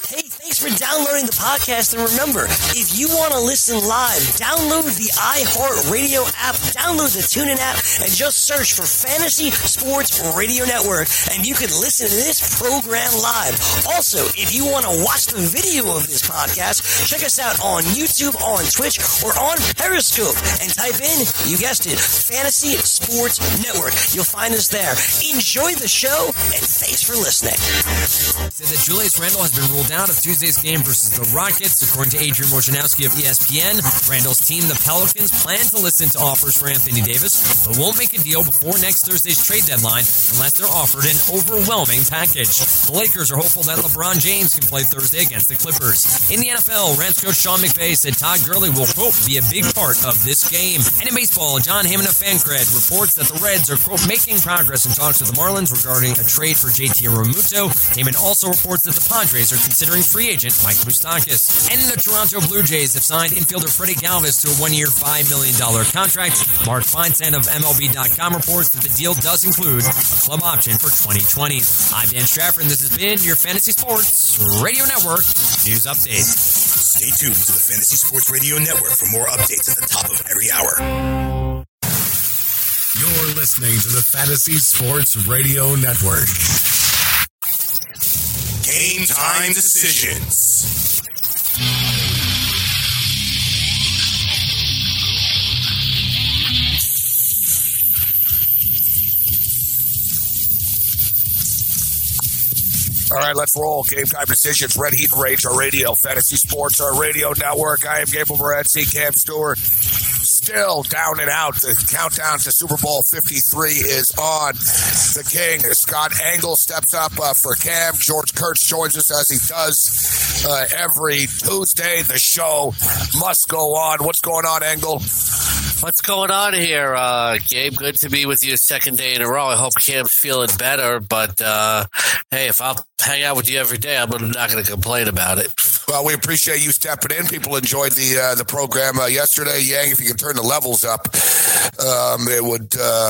Hey, thanks for downloading the podcast. And remember, if you want to listen live, download the iHeartRadio app, download the TuneIn app, and just search for Fantasy Sports Radio Network, and you can listen to this program live. Also, if you want to watch the video of this podcast, check us out on YouTube, on Twitch, or on Periscope, and type in, you guessed it, Fantasy Sports Network. You'll find us there. Enjoy the show, and thanks for listening. Said that Julius Randle has been ruled out of Tuesday's game versus the Rockets. According to Adrian Wojnarowski of ESPN, Randle's team, the Pelicans, plan to listen to offers for Anthony Davis, but won't make a deal before next Thursday's trade deadline unless they're offered an overwhelming package. The Lakers are hopeful that LeBron James can play Thursday against the Clippers. In the NFL, Rams coach Sean McVay said Todd Gurley will, quote, be a big part of this game. And in baseball, John Hammond of FanCred reports that the Reds are, quote, making progress in talks with the Marlins regarding a trade for JT Realmuto. Hammond also reports that the Padres are considering free agent Mike Moustakas. And the Toronto Blue Jays have signed infielder Freddie Galvis to a one-year, $5 million contract. Mark Feinstein of MLB.com reports that the deal does include a club option for 2020. I'm Dan Strafford, and this has been your Fantasy Sports Radio Network News Update. Stay tuned to the Fantasy Sports Radio Network for more updates at the top of every hour. You're listening to the Fantasy Sports Radio Network. Game time decisions. All right, let's roll. Game time decisions. Red Heat and Rage, our radio. Fantasy Sports, our radio network. I am Gabriel Morency, Cam Stewart. Still down and out. The countdown to Super Bowl 53 is on. The King, Scott Engel, steps up for Cam. George Kurtz joins us as he does every Tuesday. The show must go on. What's going on, Engel? What's going on here, Gabe? Good to be with you a second day in a row. I hope Cam's feeling better, but hey, if I'll hang out with you every day, I'm not going to complain about it. Well, we appreciate you stepping in. People enjoyed the program yesterday. Yang, if you can turn the levels up, it would,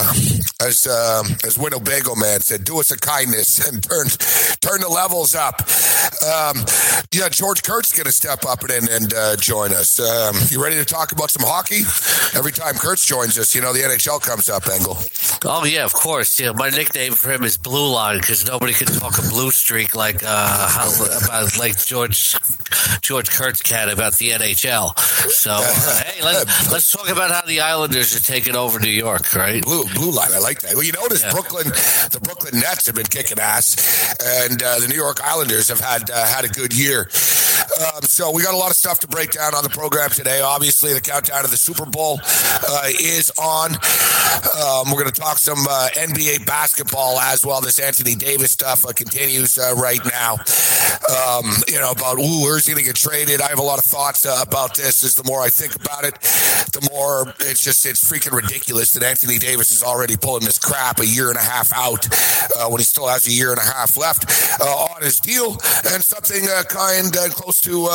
as Winnebago Man said, do us a kindness and turn the levels up. Yeah, George Kurtz going to step up and join us. You ready to talk about some hockey? Every time Kurtz joins us, the NHL comes up, Engel. Oh, yeah, of course. Yeah, my nickname for him is Blue Line because nobody can talk a blue streak like George Kurtz can about the NHL. So, hey, let's talk about how the Islanders are taking over New York, right? Blue Line, I like that. Well, you notice the Brooklyn Nets have been kicking ass, and the New York Islanders have had a good year. So we got a lot of stuff to break down on the program today. Obviously, the countdown to the Super Bowl is on. We're going to talk some NBA basketball as well. This Anthony Davis stuff continues right now. About where's he going to get traded. I have a lot of thoughts about this. As the more I think about it, the more it's freaking ridiculous that Anthony Davis is already pulling this crap a year and a half out when he still has a year and a half left on his deal, and something close to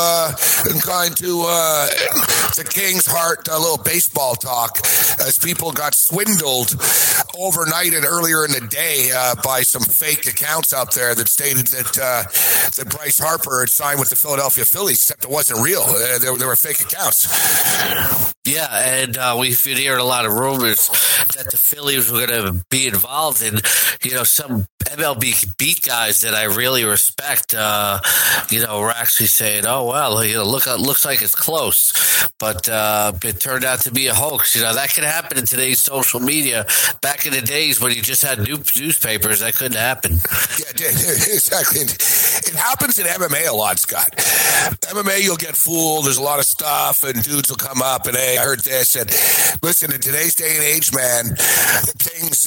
the King's heart. A little baseball talk as people got swindled overnight and earlier in the day by some fake accounts out there that stated that Bryce Harper had signed with the Philadelphia Phillies, except it wasn't real. There were fake accounts. Yeah, and we've been hearing a lot of rumors that the Phillies were going to be involved in, some MLB beat guys that I really respect, were actually saying, oh, well, looks like it's close. But it turned out to be a hoax. That could happen in today's social media. Back in the days when you just had newspapers, that couldn't happen. Yeah, it did. Exactly. It happens in MMA a lot, Scott. MMA, you'll get fooled. There's a lot of stuff, and dudes will come up and, hey, I heard this. And listen, in today's day and age, man, things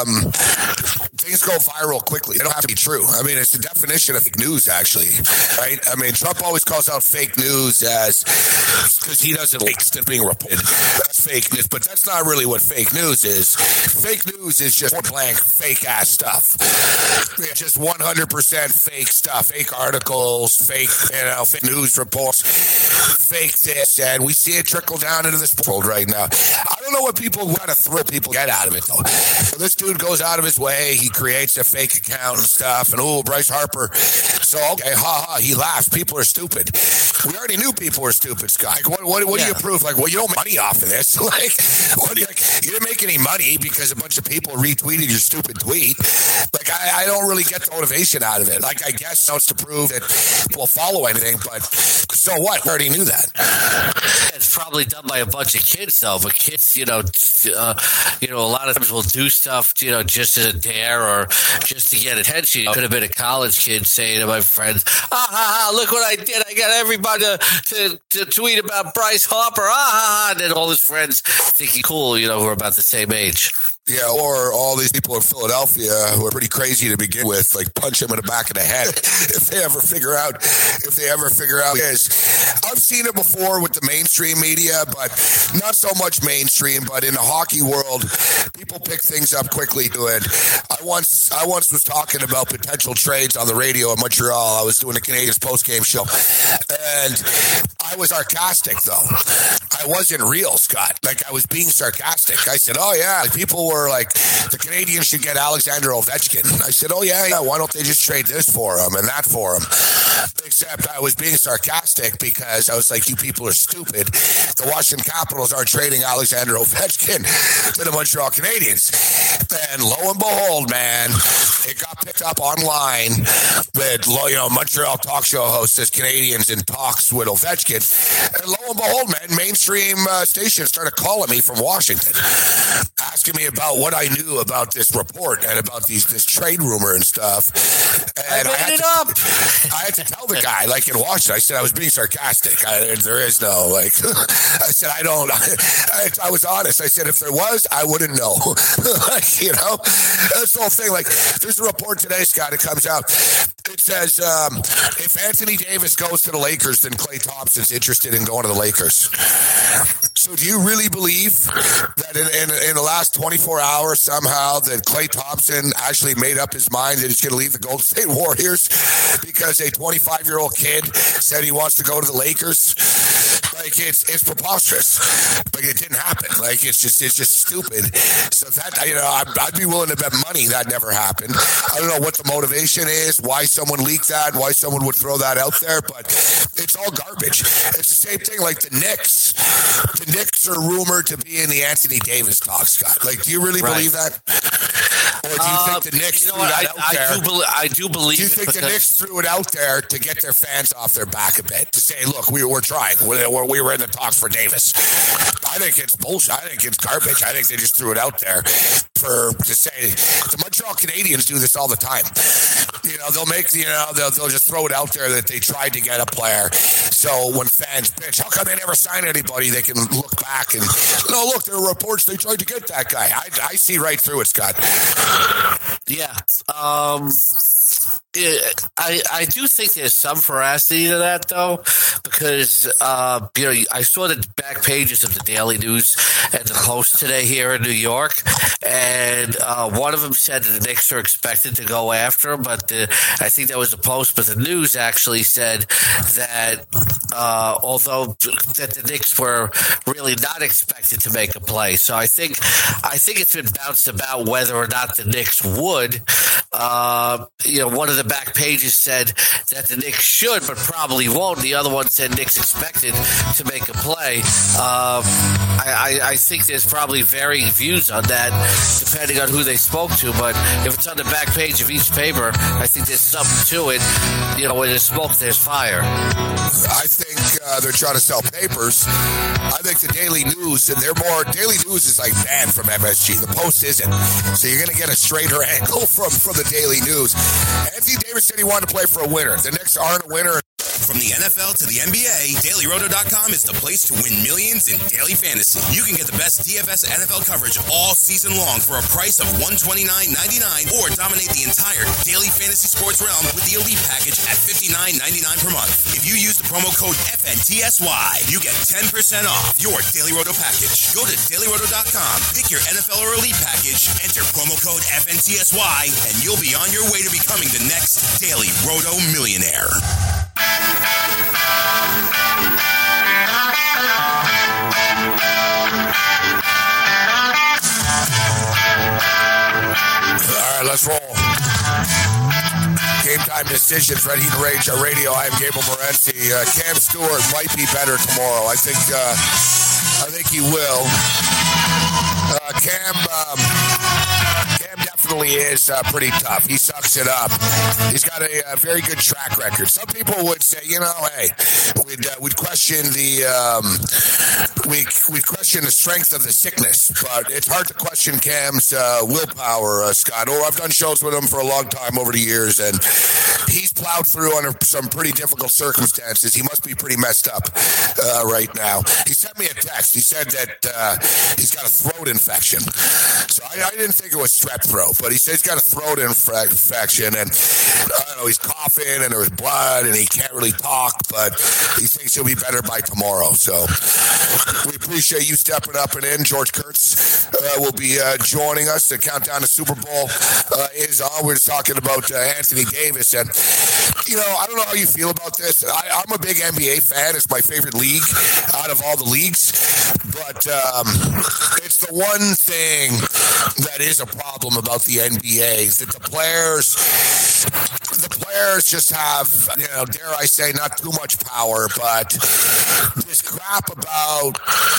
go viral quickly. They don't have to be true. I mean, it's the definition of fake news, actually, right? I mean, Trump always calls out fake news as because he doesn't like stuff being reported. That's fake news, but that's not really what fake news is. Fake news is just blank fake ass stuff. Yeah, just 100% fake stuff, fake articles, fake news reports, fake this, and we see it trickle down into this world right now. I don't don't know what kind of thrill people get out of it, though. So this dude goes out of his way. He creates a fake account and stuff. And, Bryce Harper. So, okay, he laughs. People are stupid. We already knew people were stupid, Scott. What do you prove? Like, well, you don't make money off of this. Like, you didn't make any money because a bunch of people retweeted your stupid tweet. Like, I don't really get the motivation out of it. Like, I guess it's to prove that we'll follow anything, but so what? We already knew that. It's probably done by a bunch of kids, though. But kids, a lot of times will do stuff, just as a dare or just to get attention. It could have been a college kid saying to my friends, look what I did. I got everybody to tweet about Bryce Harper. And then all his friends thinking cool, who are about the same age. Yeah, or all these people in Philadelphia who are pretty crazy to begin with, like punch him in the back of the head if they ever figure out who he is. I've seen it before with the mainstream media, but not so much mainstream. But in the hockey world, people pick things up quickly to it. I once was talking about potential trades on the radio in Montreal. I was doing a Canadiens post-game show, and I was sarcastic, though. I wasn't real, Scott. Like, I was being sarcastic. I said, people were like, the Canadiens should get Alexander Ovechkin. I said, why don't they just trade this for him and that for him? Except I was being sarcastic because I was like, you people are stupid. The Washington Capitals aren't trading Alexander Ovechkin to the Montreal Canadiens. And lo and behold, man, it got picked up online with, Montreal talk show host says Canadiens in talks with Ovechkin. And lo and behold, man, mainstream stations started calling me from Washington, asking me about what I knew about this report and about this trade rumor and stuff. And I had to tell the guy, like in Washington, I said I was being sarcastic. There is no, like, I said, I was honest. I said, if there was, I wouldn't know. That's the whole thing. Like, there's a report today, Scott, it comes out. It says, if Anthony Davis goes to the Lakers, then Klay Thompson's interested in going to the Lakers. So do you really believe that in the last 24 hours somehow that Klay Thompson actually made up his mind that he's going to leave the Golden State Warriors because a 25-year-old kid said he wants to go to the Lakers? Like, it's preposterous. Like, it didn't happen. Like, it's just stupid. So that, I'd be willing to bet money that never happened. I don't know what the motivation is, why someone leaked that, why someone would throw that out there, but it's all garbage. It's the same thing like the Knicks. The Knicks are rumored to be in the Anthony Davis talk, Scott. Like, do you really believe that? Or do you think the Knicks threw that out there? I do believe it. Do you think the Knicks threw it out there to get their fans off their back a bit? To say, look, we were trying. We were in the talks for Davis. I think it's bullshit. I think it's garbage. I think they just threw it out there to say the Montreal Canadiens do this all the time. They'll make they'll just throw it out there that they tried to get a player. So when fans bitch, how come they never sign anybody? They can look back and look, there are reports they tried to get that guy. I see right through it, Scott. Yeah. I do think there's some veracity to that, though, because I saw the back pages of the Daily News and the Post today here in New York, and one of them said that the Knicks are expected to go after him, but I think that was the Post, but the News actually said that although that the Knicks were really not expected to make a play. So I think it's been bounced about whether or not the Knicks would. One of the back pages said that the Knicks should, but probably won't. The other one said Knicks expected to make a play. I think there's probably varying views on that, depending on who they spoke to. But if it's on the back page of each paper, I think there's something to it. When there's smoke, there's fire. I think they're trying to sell papers. I think the Daily News, and Daily News is like banned from MSG. The Post isn't. So you're going to get a straighter angle from the Daily News. Anthony Davis said he wanted to play for a winner. The Knicks aren't a winner. From the NFL to the NBA, DailyRoto.com is the place to win millions in daily fantasy. You can get the best DFS NFL coverage all season long for a price of $129.99 or dominate the entire daily fantasy sports realm with the Elite package at $59.99 per month. If you use the promo code FNTSY, you get 10% off your Daily Roto package. Go to DailyRoto.com, pick your NFL or Elite package, enter promo code FNTSY, and you'll be on your way to becoming the next Daily Roto millionaire. overtime decision, Fred Heat and Rage Radio. I am Gable Morency. Cam Stewart might be better tomorrow. I think he will. Cam definitely is pretty tough. He sucks it up. He's got a very good track record. Some people would say, hey, we'd question we'd question the strength of the sickness, but it's hard to question Cam's willpower, Scott. I've done shows with him for a long time over the years, and he's plowed through under some pretty difficult circumstances. He must be pretty messed up right now. He sent me a text. He said that he's got a throat infection. So I didn't think it was strep throat, but he said he's got a throat infection, and I don't know, he's coughing and there's blood and he can't really talk, but he thinks he'll be better by tomorrow. So we appreciate you stepping up and in. George Kurtz will be joining us. The countdown to Super Bowl is on. We're just talking about Anthony Davis, and I don't know how you feel about this. I'm a big NBA fan. It's my favorite league out of all the leagues, but it's the one thing that is a problem about the NBA is that the players just have, dare I say, not too much power, but this crap about,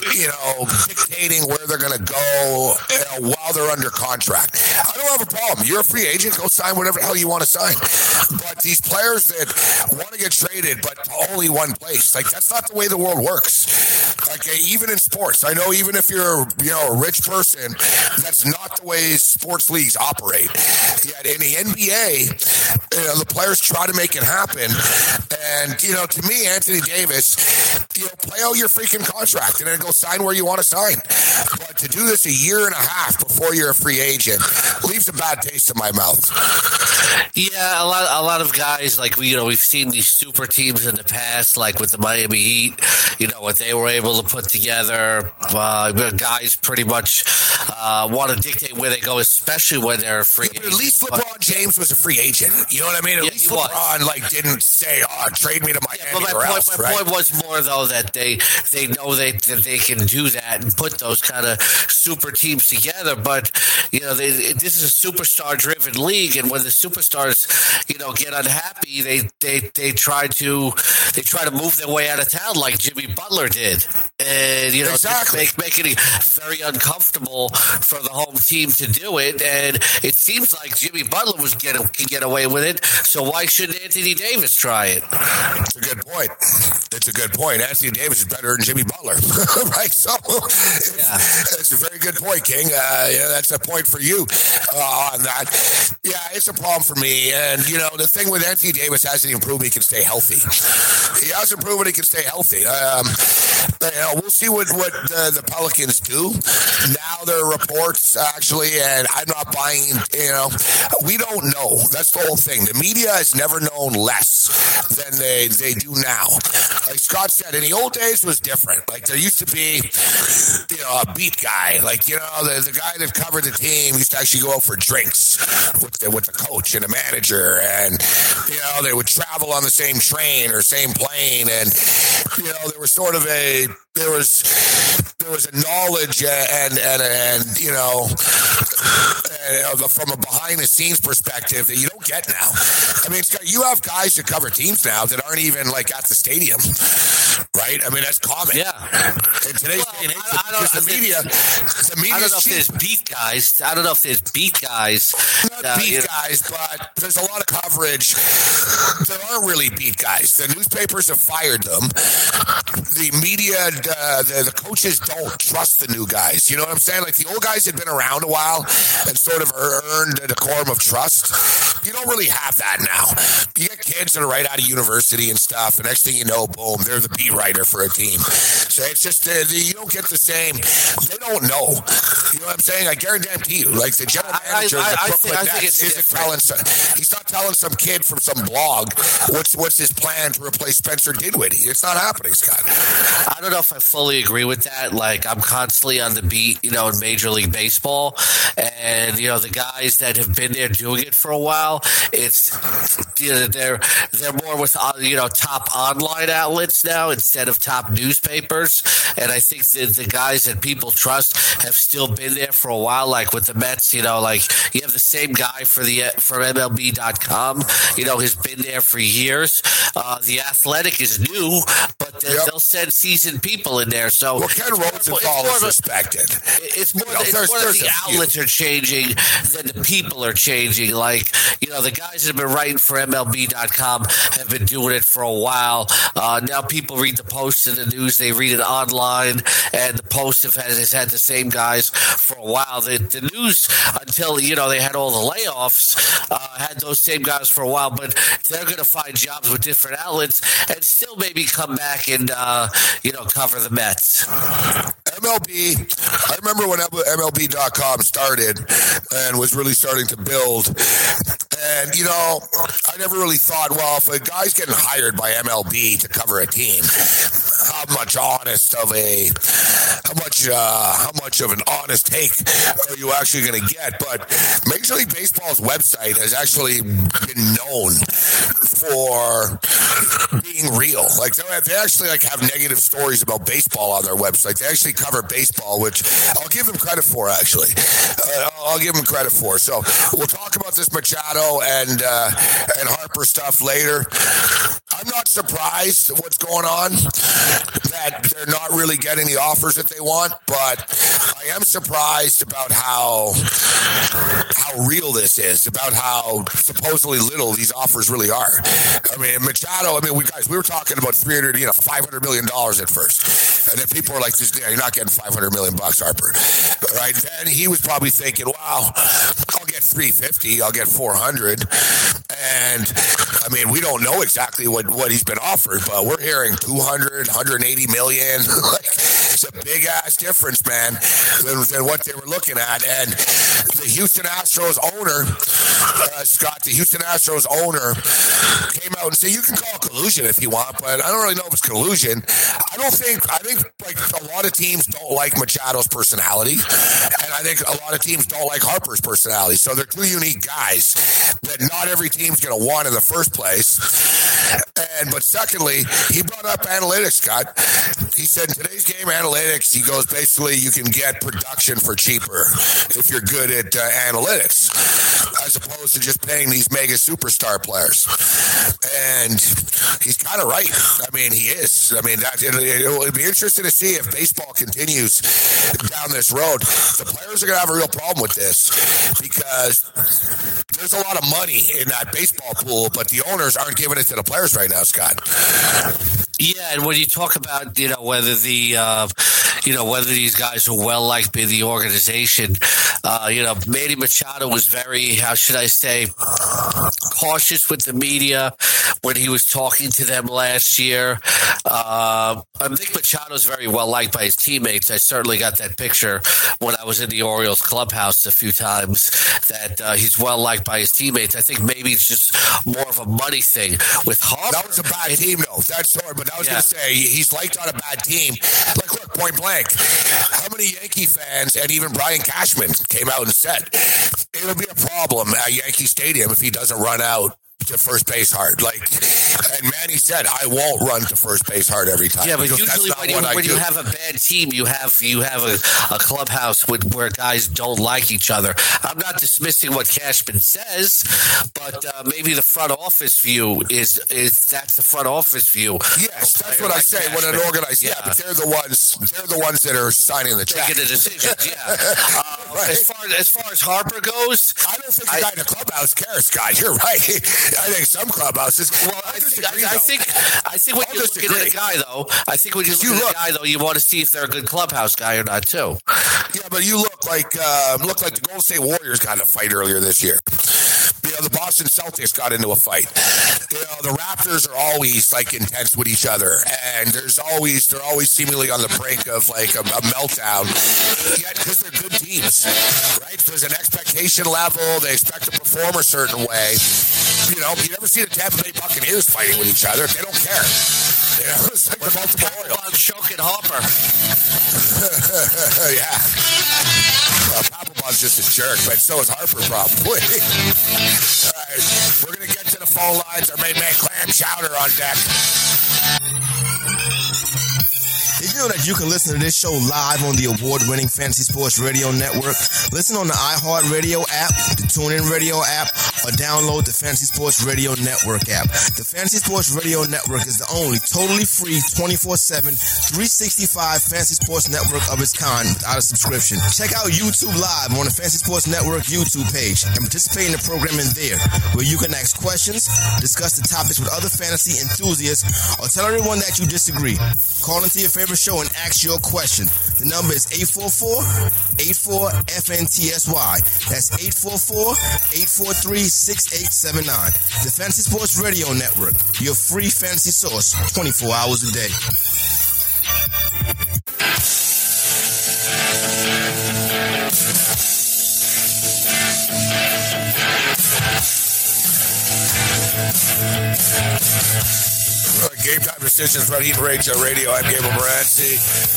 dictating where they're going to go while they're under contract. I don't have a problem. You're a free agent. Go sign whatever the hell you want to sign. But these players that want to get traded, but only one place, that's not the way the world works. Even in sports, I know even if you're, a rich person, that's not the way sports leagues operate. Yet in the NBA, the players try to make it happen. And, to me, Anthony Davis, play out your freaking contract and then go sign where you want to sign. But to do this a year and a half before you're a free agent leaves a bad taste in my mouth. Yeah, a lot of guys, we've seen these super teams in the past, like with the Miami Heat, what they were able to put together. Guys pretty much want to dictate where they go, especially when they're free. Yeah, but at least LeBron James was a free agent. You know what I mean? At least LeBron didn't say, trade me to Miami or else. My point was more, though, that they know that they can do that and put those kind of super teams together. But, this is a superstar-driven league, and when the superstars, get unhappy, they try to move their way out of town like Jimmy Butler did. And, exactly. make it very uncomfortable for the home team to do it. And it seems like Jimmy Butler can get away with it. So why shouldn't Anthony Davis try it? It's a good point. Anthony Davis is better than Jimmy Butler, right? So it's a very good point, King. That's a point for you on that. Yeah, it's a problem for me. And, the thing with Anthony Davis hasn't even proven he can stay healthy. He hasn't proven he can stay healthy. We'll see what the Pelicans do. Now there are reports, actually, and I'm not buying, we don't know. That's the whole thing. The media has never known less than they do now. Like Scott said, in the old days was different. There used to be, a beat guy. The guy that covered the team used to actually go out for drinks with the coach and the manager, and, they would travel on the same train or same plane, and, there was sort of there was a knowledge and from a behind the scenes perspective that you don't get now. I mean, Scott, you have guys that cover teams now that aren't even at the stadium, right? I mean, that's common. Yeah. In today's day and age, the media I don't know if there's beat guys. I don't know if there's beat guys. Not beat guys, but there's a lot of coverage. There aren't really beat guys. The newspapers have fired them. The media, the coaches don't trust the new guys. You know what I'm saying? The old guys had been around a while and sort of earned a decorum of trust. You don't really have that now. You get kids that are right out of university and stuff, and next thing you know, boom, they're the beat writer for a team. So it's just, you don't get the same. They don't know. You know what I'm saying? I guarantee you, the general manager of the Brooklyn Nets isn't telling he's not telling some kid from some blog what's his plan to replace Spencer Dinwiddie. It's not happening, Scott. I don't know if if I fully agree with that. Like, I'm constantly on the beat, in Major League Baseball. And, the guys that have been there doing it for a while, it's, they're more with, top online outlets now instead of top newspapers. And I think that the guys that people trust have still been there for a while. Like with the Mets, like you have the same guy from MLB.com, has been there for years. The Athletic is new, but they'll send seasoned people in there. So Ken Rosenthal is respected. It's more that the outlets are changing than the people are changing. Like, the guys that have been writing for MLB.com have been doing it for a while. Now people read the Post in the news. They read it online, and the Post has had the same guys for a while. The news, until, they had all the layoffs, had those same guys for a while, but they're going to find jobs with different outlets and still maybe come back and, cover the Mets. MLB, I remember when MLB.com started and was really starting to build. And, I never really thought, well, if a guy's getting hired by MLB to cover a team, how much of an honest take are you actually going to get? But Major League Baseball's website has actually been known for being real. Like they actually have negative stories about baseball on their website. They actually cover baseball, which I'll give them credit for. Actually, I'll give them credit for. So we'll talk about this Machado and Harper stuff later. I'm not surprised at what's going on, that they're not really getting the offers that they want, but I am surprised about how real this is, about how supposedly little these offers really are. I mean, Machado, we were talking about $500 million at first. And then people were like, you're not getting $500 million, Harper. Right? Then he was probably thinking, wow, I'll get $350, I'll get $400. And we don't know exactly what he's been offered, but we're hearing $200, $180 million. It's a big ass difference, man, than what they were looking at. And the Houston Astros owner, Scott, came out and said, you can call it collusion if you want, but I don't really know if it's collusion. I think a lot of teams don't like Machado's personality, and I think a lot of teams don't like Harper's personality. So they're two unique guys that not every team's going to want in the first place. But secondly, he brought up analytics, Scott. He said in today's game, analytics, he goes, basically you can get production for cheaper if you're good at analytics, as opposed to just paying these mega superstar players. And he's kind of right. He is. It'll be interesting to see if baseball continues down this road. The players are going to have a real problem with this because there's a lot of money in that baseball pool, but the owners aren't giving it to the players right now, Scott. Yeah, and when you talk about, whether these guys are well liked by the organization, Manny Machado was very, how should I say, cautious with the media when he was talking to them last year. I think Machado's very well liked by his teammates. I certainly got that picture when I was in the Orioles clubhouse a few times, that he's well liked by his teammates. I think maybe it's just more of a money thing with Harper. That was a bad team, though. That's sorry, but I was going to say he's liked on a bad team. Like, look, point blank, how many Yankee fans and even Brian Cashman came out and said it'll be a problem at Yankee Stadium if he doesn't run out to first base hard. And Manny said, I won't run to first base hard every time. Yeah, but usually when you have a bad team, you have a clubhouse where guys don't like each other. I'm not dismissing what Cashman says, but maybe the front office view is that's the front office view. Yes, that's what I say. Cashman. When an organized, but they're the ones that are signing the check, making the decisions. Yeah. Right. As far as Harper goes, I don't think the guy in the clubhouse cares, Scott. You're right. I think some clubhouses. Well, I think when you're looking at a guy, though, you want to see if they're a good clubhouse guy or not, too. Yeah, but you look like the Golden State Warriors got in a fight earlier this year. The Boston Celtics got into a fight. The Raptors are always intense with each other, and they're always seemingly on the brink of a meltdown. Yet, because they're good teams, right? There's an expectation level. They expect to perform a certain way. You never see the Tampa Bay Buccaneers fighting with each other. They don't care. Yeah, it was like the multiple oil. Choking Harper. Yeah. Papelbon's just a jerk, but so is Harper probably. All right, we're going to get to the phone lines. Our main man, Clam Chowder, on deck. Did you know that you can listen to this show live on the award-winning Fantasy Sports Radio Network? Listen on the iHeartRadio app, the TuneIn Radio app, or download the Fantasy Sports Radio Network app. The Fantasy Sports Radio Network is the only totally free 24/7, 365 fantasy sports network of its kind without a subscription. Check out YouTube Live on the Fantasy Sports Network YouTube page and participate in the programming there, where you can ask questions, discuss the topics with other fantasy enthusiasts, or tell everyone that you disagree. Call into your favorite show and ask your question. The number is 844-84-FNTSY. That's 844-843-6879. The Fantasy Sports Radio Network, your free fantasy source, 24 hours a day. Game Time Decisions, Red Heat Rage Radio. I'm Gabriel Morency.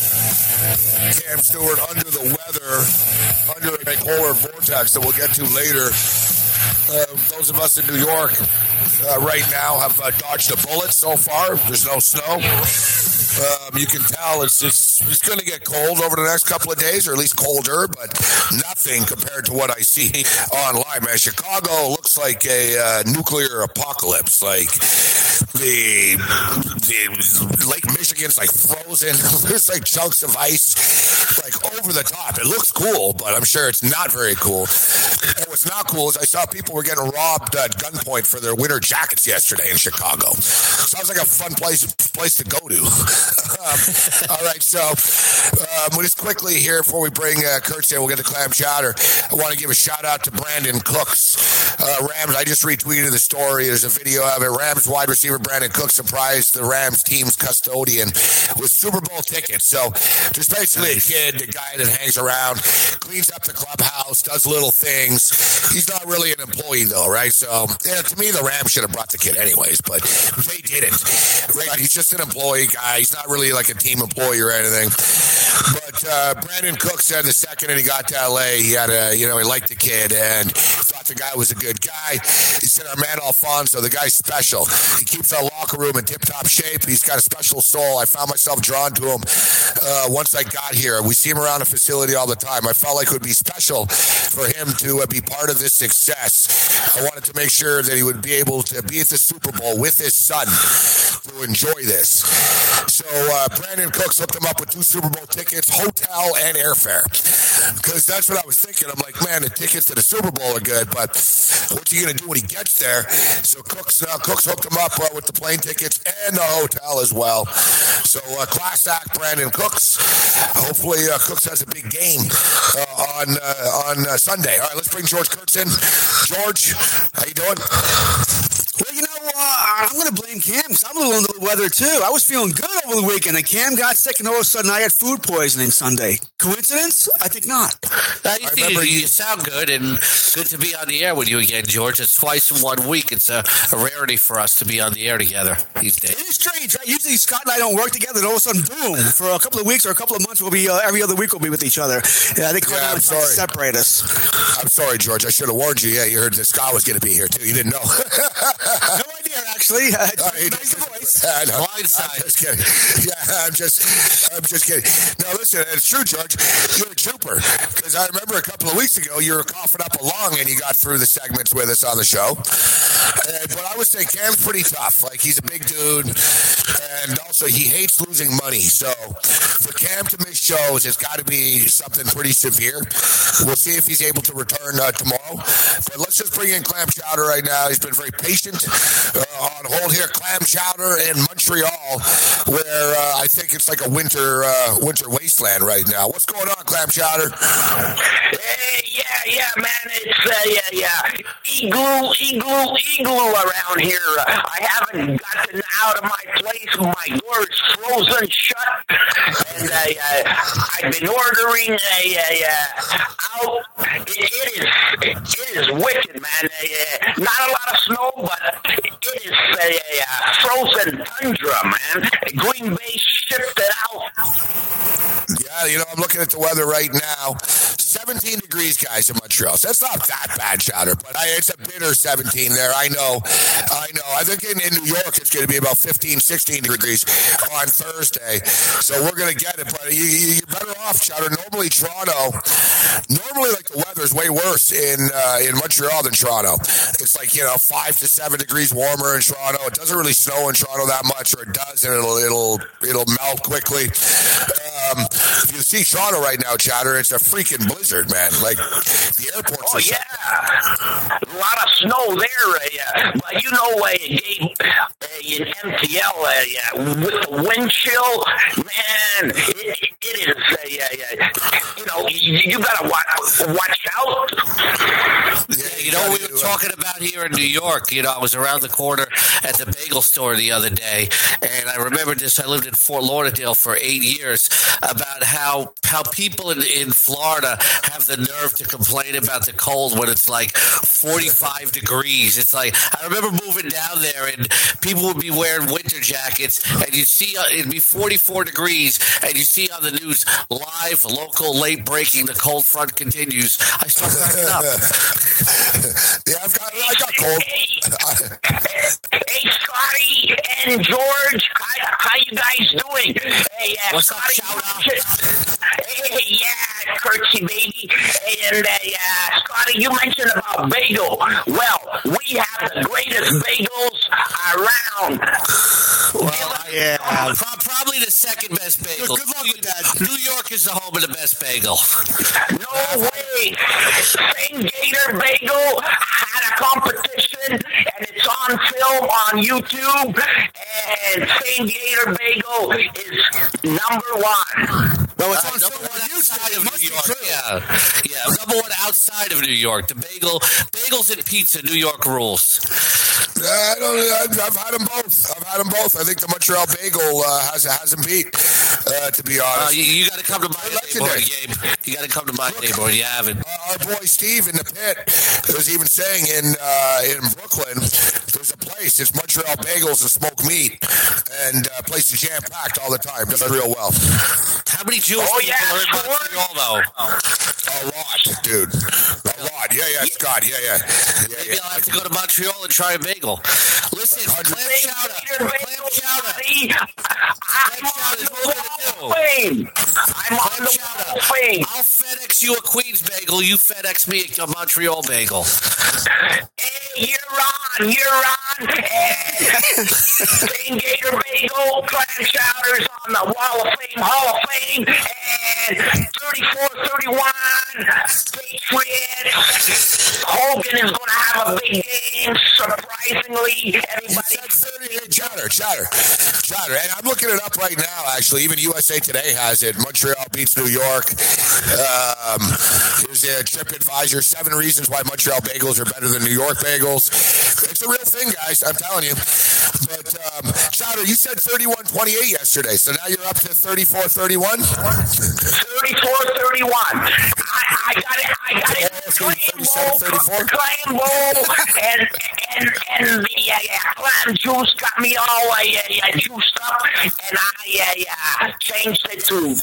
Cam Stewart under the weather, under a polar vortex that we'll get to later. Those of us in New York right now have dodged a bullet so far. There's no snow. You can tell it's going to get cold over the next couple of days, or at least colder, but nothing compared to what I see online, man. Chicago looks like a nuclear apocalypse. Like the Lake Michigan's like frozen. There's like chunks of ice like over the top. It looks cool, but I'm sure it's not very cool. And what's not cool is I saw people were getting robbed at gunpoint for their winter jackets yesterday in Chicago. Sounds like a fun place to go to. All right, so just quickly here before we bring Kurtz in, we'll get to Clam Chowder. I want to give a shout out to Brandon Cooks. Rams, I just retweeted the story. There's a video of it. Rams wide receiver Brandon Cooks surprised the Rams team's custodian with Super Bowl tickets. So just basically a kid, the guy that hangs around, cleans up the clubhouse, does little things. He's not really an employee though, right? So yeah, to me, the Rams should have brought the kid anyways, but they didn't. Right? He's just an employee guy. He's not really like a team employee or anything. But Brandon Cook said the second that he got to LA, he had he liked the kid and thought the guy was a good guy. He said, our man Alfonso, the guy's special. He keeps our locker room in tip-top shape. He's got a special soul. I found myself drawn to him once I got here. We see him around the facility all the time. I felt like it would be special for him to be part of this success. I wanted to make sure that he would be able to be at the Super Bowl with his son to enjoy this. So Brandon Cooks hooked him up with 2 Super Bowl tickets, hotel and airfare. Because that's what I was thinking. I'm like, man, the tickets to the Super Bowl are good, but what's he going to do when he gets there? So Cooks hooked him up with the plane tickets and the hotel as well. So class act Brandon Cooks. Hopefully Cooks has a big game on Sunday. All right, let's bring George Kurtz in. George, how you doing? Well, I'm going to blame Cam because I'm a little under the weather, too. I was feeling good over the weekend, and Cam got sick, and all of a sudden I had food poisoning Sunday. Coincidence? I think not. You sound good, and good to be on the air with you again, George. It's twice in 1 week. It's a rarity for us to be on the air together these days. It is strange, right? Usually Scott and I don't work together, and all of a sudden, boom, for a couple of weeks or a couple of months, we'll be every other week we'll be with each other. Yeah, they come out and try to separate us. I'm sorry, George. I should have warned you. Yeah, you heard that Scott was going to be here, too. You didn't know. No idea, actually. Nice voice. I'm just kidding. Yeah, I'm just kidding. No, listen, it's true, George. You're a trooper. Because I remember a couple of weeks ago, you were coughing up a lung and you got through the segments with us on the show. But I would say Cam's pretty tough. Like, he's a big dude. And also, he hates losing money. So for Cam to miss shows, it's got to be something pretty severe. We'll see if he's able to return tomorrow. But let's just bring in Clam Chowder right now. He's been very patient on hold here. Clam Chowder in Montreal, where I think it's like a winter wasteland right now. What's going on, Clam Chowder? Yeah, man. It's igloo around here. I haven't gotten out of my place. My door is frozen shut, and I've been ordering out. It is wicked, man. Not a lot of snow, but it is frozen tundra, man. Green Bay shipped it out. Yeah, I'm looking at the weather right now. 17 degrees, guys, in Montreal. So that's not that bad, Chowder, but it's a bitter 17 there. I know. I think in New York it's going to be about 15, 16 degrees on Thursday. So we're going to get it, but you're better off, Chowder. Normally, the weather's way worse in Montreal than Toronto. It's like 5 to 7 degrees warmer in Toronto. It doesn't really snow in Toronto that much, or it does, and it'll melt quickly. If you see Toronto right now, Chowder, it's a freaking blizzard, man. Like the airports. Oh yeah, a lot of snow there. But in MTL with the wind chill, man, it is. You gotta watch out. Yeah, we were talking about here in New York. I was around the corner at the bagel store the other day, and I remember this. I lived in Fort Lauderdale for 8 years. About how people in Florida have the nerve to complain about the cold when it's like 45 degrees. It's like, I remember moving down there and people would be wearing winter jackets, and you see it'd be 44 degrees, and you see on the news, live, local, late breaking, the cold front continues. I start cracking up. Yeah, I got cold. Hey, Scotty and George, how you guys doing? Hey, what's Scotty, up, shout out? Hey, curtsy baby. And Scotty, you mentioned about bagel. Well, we have the greatest bagels around. Well, probably the second best bagel. Good luck with that. New York is the home of the best bagel. No way. St. Gator Bagel had a competition, and it's on film on YouTube, and St. Gator Bagel is number one. Well, it's on number film one on outside YouTube. of New York. Yeah, number one outside of New York. The bagels and pizza, New York rules. I've had them both. I think the Montreal Bagel has them beat, to be honest. You got to come to my neighborhood, Gabe. You got to come to my neighborhood. You haven't. Our boy Steve in the pit was even saying in Brooklyn, there's a place. It's Montreal Bagels and smoked meat, and place is jam packed all the time. Does it real well. How many Jewish people are in Montreal, though? A lot, dude. A lot. Yeah, Scott. Yeah. Maybe I'll have to go to Montreal and try a bagel. Listen, clam chowder. I'm on the Wall of Fame. I'll FedEx you a Queens bagel. You FedEx me a Montreal bagel. Hey, you're on. St. Gator Bagel, clam chowders on the Wall of Fame, Hall of Fame, and 34-31, Patriots. Hogan is going to have a big game, surprisingly. Everybody. Chowder. And I'm looking it up right now, actually. Even USA Today has it. Montreal beats New York. Here's a TripAdvisor, 7 reasons why Montreal bagels are better than New York bagels. It's a real thing, guys. I'm telling you. But, Chowder, you said 31-28 yesterday, so now you're up to 34-31? 34-31. I got it. Clam bowl, and the clam juice got me all juiced up, and I changed it to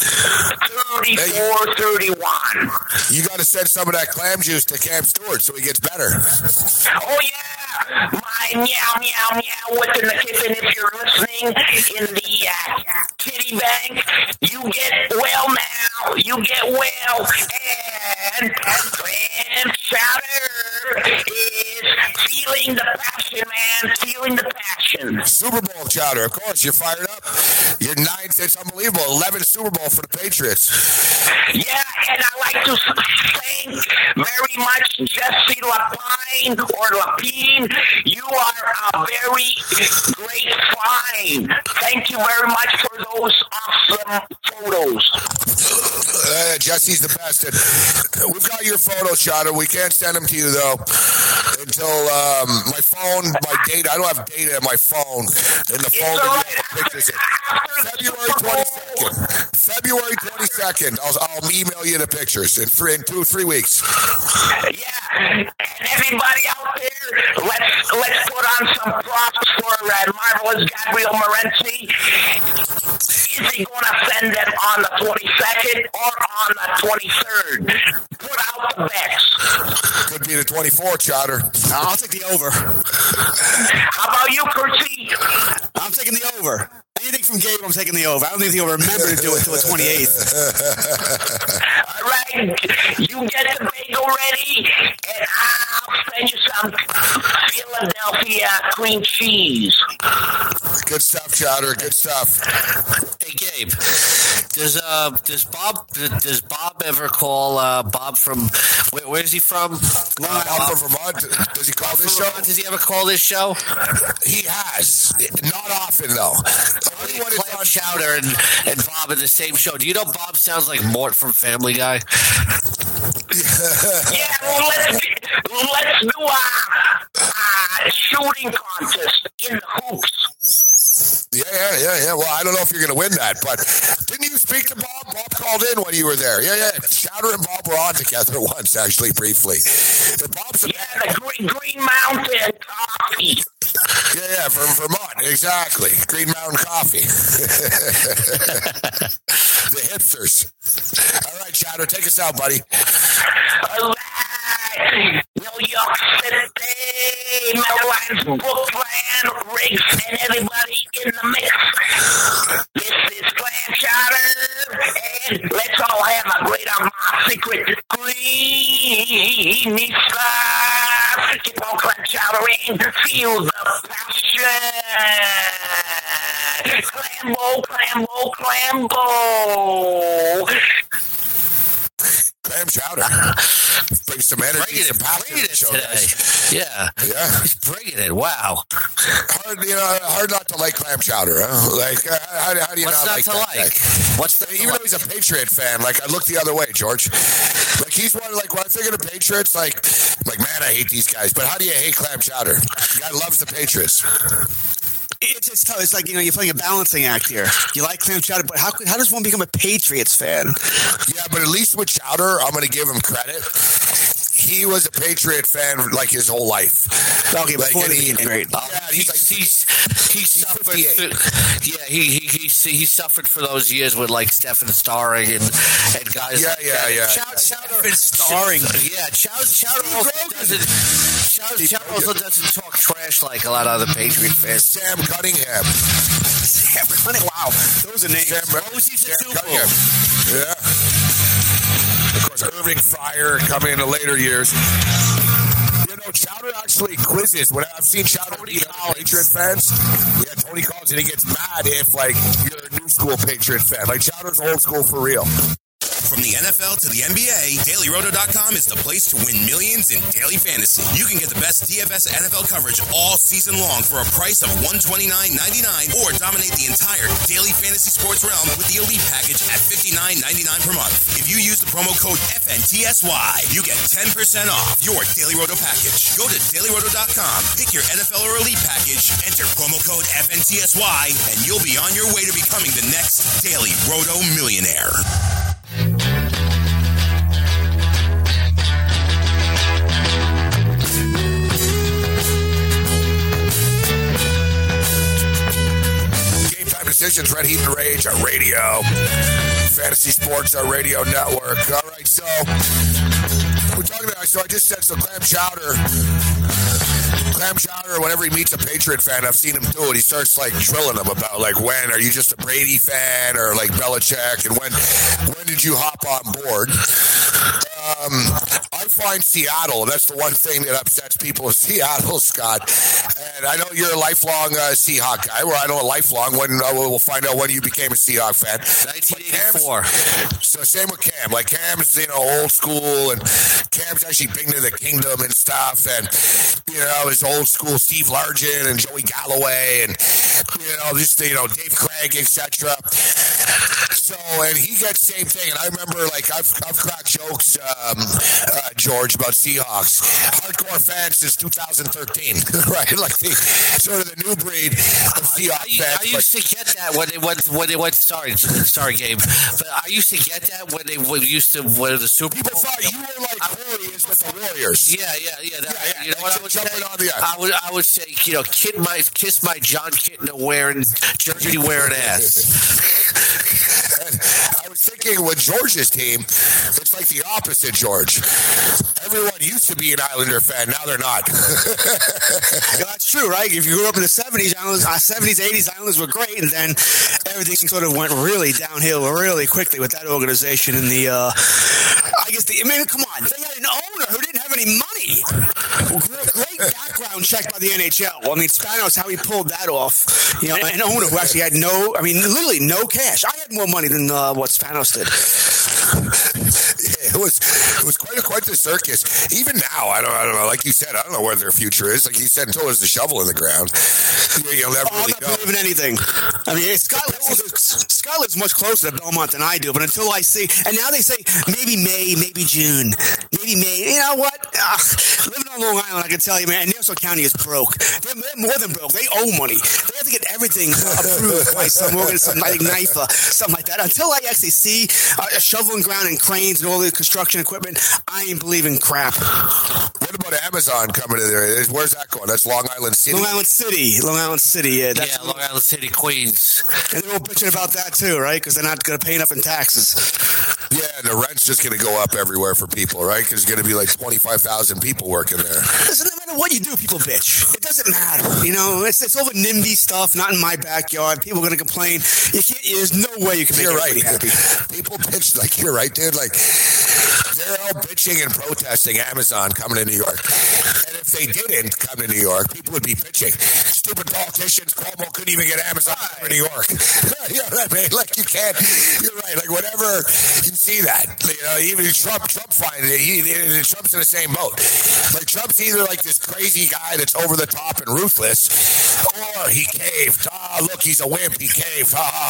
34-31. You got to send some of that clam juice to Cam Stewart so he gets better. Oh, yeah. My meow within the kitchen, if you're listening in the kitty bank, you get well now. You get well. And Clam Chowder is feeling the passion, man. Feeling the passion. Super Bowl, Chowder. Of course, you're fired up. You're 9th. It's unbelievable. 11th Super Bowl for the Patriots. Yeah, and I like to thank very much Jesse Lapine or Lapine. You are a very great find. Thank you very much for those awesome photos. Jesse's the best. And we've got your photos, Chowder. We can't send them to you, though, until my phone, my data. I don't have data in my phone. And the phone that you have pictures in. After February 22nd. February 22nd. I'll email you the pictures in 3 weeks. Yeah, and everybody out there, let's put on some props for Marvelous Gabriel Morency. Is he going to send them on the 22nd or on the 23rd? Put out the bets. Could be the 24th, Chowder. I'll take the over. How about you, Curtsy? I'm taking the over. Anything from Gabe, I'm taking the over. I don't think he'll remember to do it till the 28th. All right, you get the bagel ready, and I'll send you some Philadelphia cream cheese. Good stuff, Chowder. Good stuff. Hey, Gabe, does Bob ever call Bob from where's he from? Bob from Vermont. Does he call this show? Does he ever call this show? He has. Not often, though. Only when it's on Chowder and Bob in the same show. Do you know Bob sounds like Mort from Family Guy? Yeah, well, let's do a shooting contest in the hoops. Yeah. Well, I don't know if you're going to win that, but didn't you speak to Bob? Bob called in when you were there. Yeah. Chowder and Bob were on together once, actually, briefly. Bob's the Green Mountain Coffee. Yeah, from Vermont, exactly. Green Mountain Coffee. The hipsters. All right, Chowder, take us out, buddy. All right. New York City, Meadowlands, Brooklyn, Riggs, and everybody in the mix. This is Clam Chowder, and let's all have a great secret creamy stuff. Keep on Clam Chowdering, feel the passion. Clambo. Clam Chowder. Bring some energy, some passion to the show, guys. Yeah. He's bringing it. Wow. Hard not to like Clam Chowder, huh? Like, how do you not like that? Even though he's a Patriot fan, like, I look the other way, George. Like, he's one, like, when I think of the Patriots, like, man, I hate these guys. But how do you hate Clam Chowder? The guy loves the Patriots. It's tough. It's like, you're playing a balancing act here. You like Clam Chowder, but how does one become a Patriots fan? Yeah, but at least with Chowder, I'm going to give him credit. He was a Patriot fan like his whole life. Okay, like, before he great. Yeah, he suffered. He suffered for those years with like Stephen Starring and guys. Yeah. Chowder been starring. Yeah, Chowder also doesn't talk trash like a lot of other Patriot fans. Sam Cunningham. Wow, those are names. Sam Cunningham. Yeah. Of course, Irving Fryer coming in the later years. Chowder actually quizzes. When I've seen Chowder beat other Patriot fans, Tony Collins, and he gets mad if, like, you're a new school Patriot fan. Like, Chowder's old school for real. From the NFL to the NBA, DailyRoto.com is the place to win millions in daily fantasy. You can get the best DFS NFL coverage all season long for a price of $129.99 or dominate the entire daily fantasy sports realm with the Elite Package at $59.99 per month. If you use the promo code FNTSY, you get 10% off your Daily Roto package. Go to DailyRoto.com, pick your NFL or Elite Package, enter promo code FNTSY, and you'll be on your way to becoming the next Daily Roto millionaire. Game Time Decisions, Red Heat and Rage, our radio. Fantasy Sports, our radio network. All right, so we're talking about, so I just said, so Clam Chowder, whenever he meets a Patriot fan, I've seen him do it, he starts, like, drilling them about, like, when are you just a Brady fan or, like, Belichick, and when did you hop on board? I find Seattle, that's the one thing that upsets people of Seattle, Scott. And I know you're a lifelong Seahawk guy. Well, I know a lifelong. We'll find out when you became a Seahawk fan. 1984. So same with Cam. Like, Cam's, old school, and Cam's actually been to the kingdom and stuff. And, his old school Steve Largent and Joey Galloway and, just, Dave Craig, etc. So, and he gets same thing. And I remember, like, I've cracked jokes, George, about Seahawks. Hardcore fans since 2013, right? Like the sort of the new breed of Seahawks fans. I used to get that when they went sorry, Gabe, but I used to get that when they used to win the Super Bowl. People thought you were like Corey is with the Warriors. Yeah. You know what I would say? I would say, kiss my John Kitna wearing jersey wearing ass. And I was thinking with George's team, it's like the opposite, George. Everyone used to be an Islander fan. Now they're not. That's true, right? If you grew up in the 70s, 80s, Islanders were great, and then everything sort of went really downhill really quickly with that organization. And come on, they had an owner who didn't have any money. Great background check by the NHL. I mean, Spanos, how he pulled that off. An owner who actually had literally no cash. I had more money than what Spanos did. Yeah, it was quite the circus. Even now, I don't know. Like you said, I don't know where their future is. Like you said, until there's a shovel in the ground, you'll never really I'm not believing anything. I mean, Scott lives much closer to Belmont than I do, but until I see, and now they say maybe May, maybe June, maybe May. You know what? Living on Long Island, I can tell you, man, Nassau County is broke. They're more than broke. They owe money. They have to get everything approved by some organization, like NIFA, something like that. Until I actually see a shovel in ground and cranes and all the construction equipment, I ain't believing crap. What about Amazon coming to there? Where's that going? That's Long Island City? Long Island City, yeah. Long Island City, Queens. And they're all bitching about that too, right? Because they're not going to pay enough in taxes. Yeah, and the rent's just going to go up everywhere for people, right? Because there's going to be like 25,000 people working there. Listen, no matter what you do, people bitch. It doesn't matter. It's all the NIMBY stuff, not in my backyard. People are going to complain. There's no way you can make everybody happy. People bitch, like, you're right, dude. Like, they're all bitching and protesting Amazon coming to New York. And if they didn't come to New York, people would be bitching. Stupid politicians, Cuomo couldn't even get Amazon to New York. You know what I mean? Like, you can't, you're right. Like, whatever, you see that. Even Trump finds it. Trump's in the same boat. Like, Trump's either like this crazy guy that's over the top and ruthless, or he caved. Look, he's a wimp. He caved.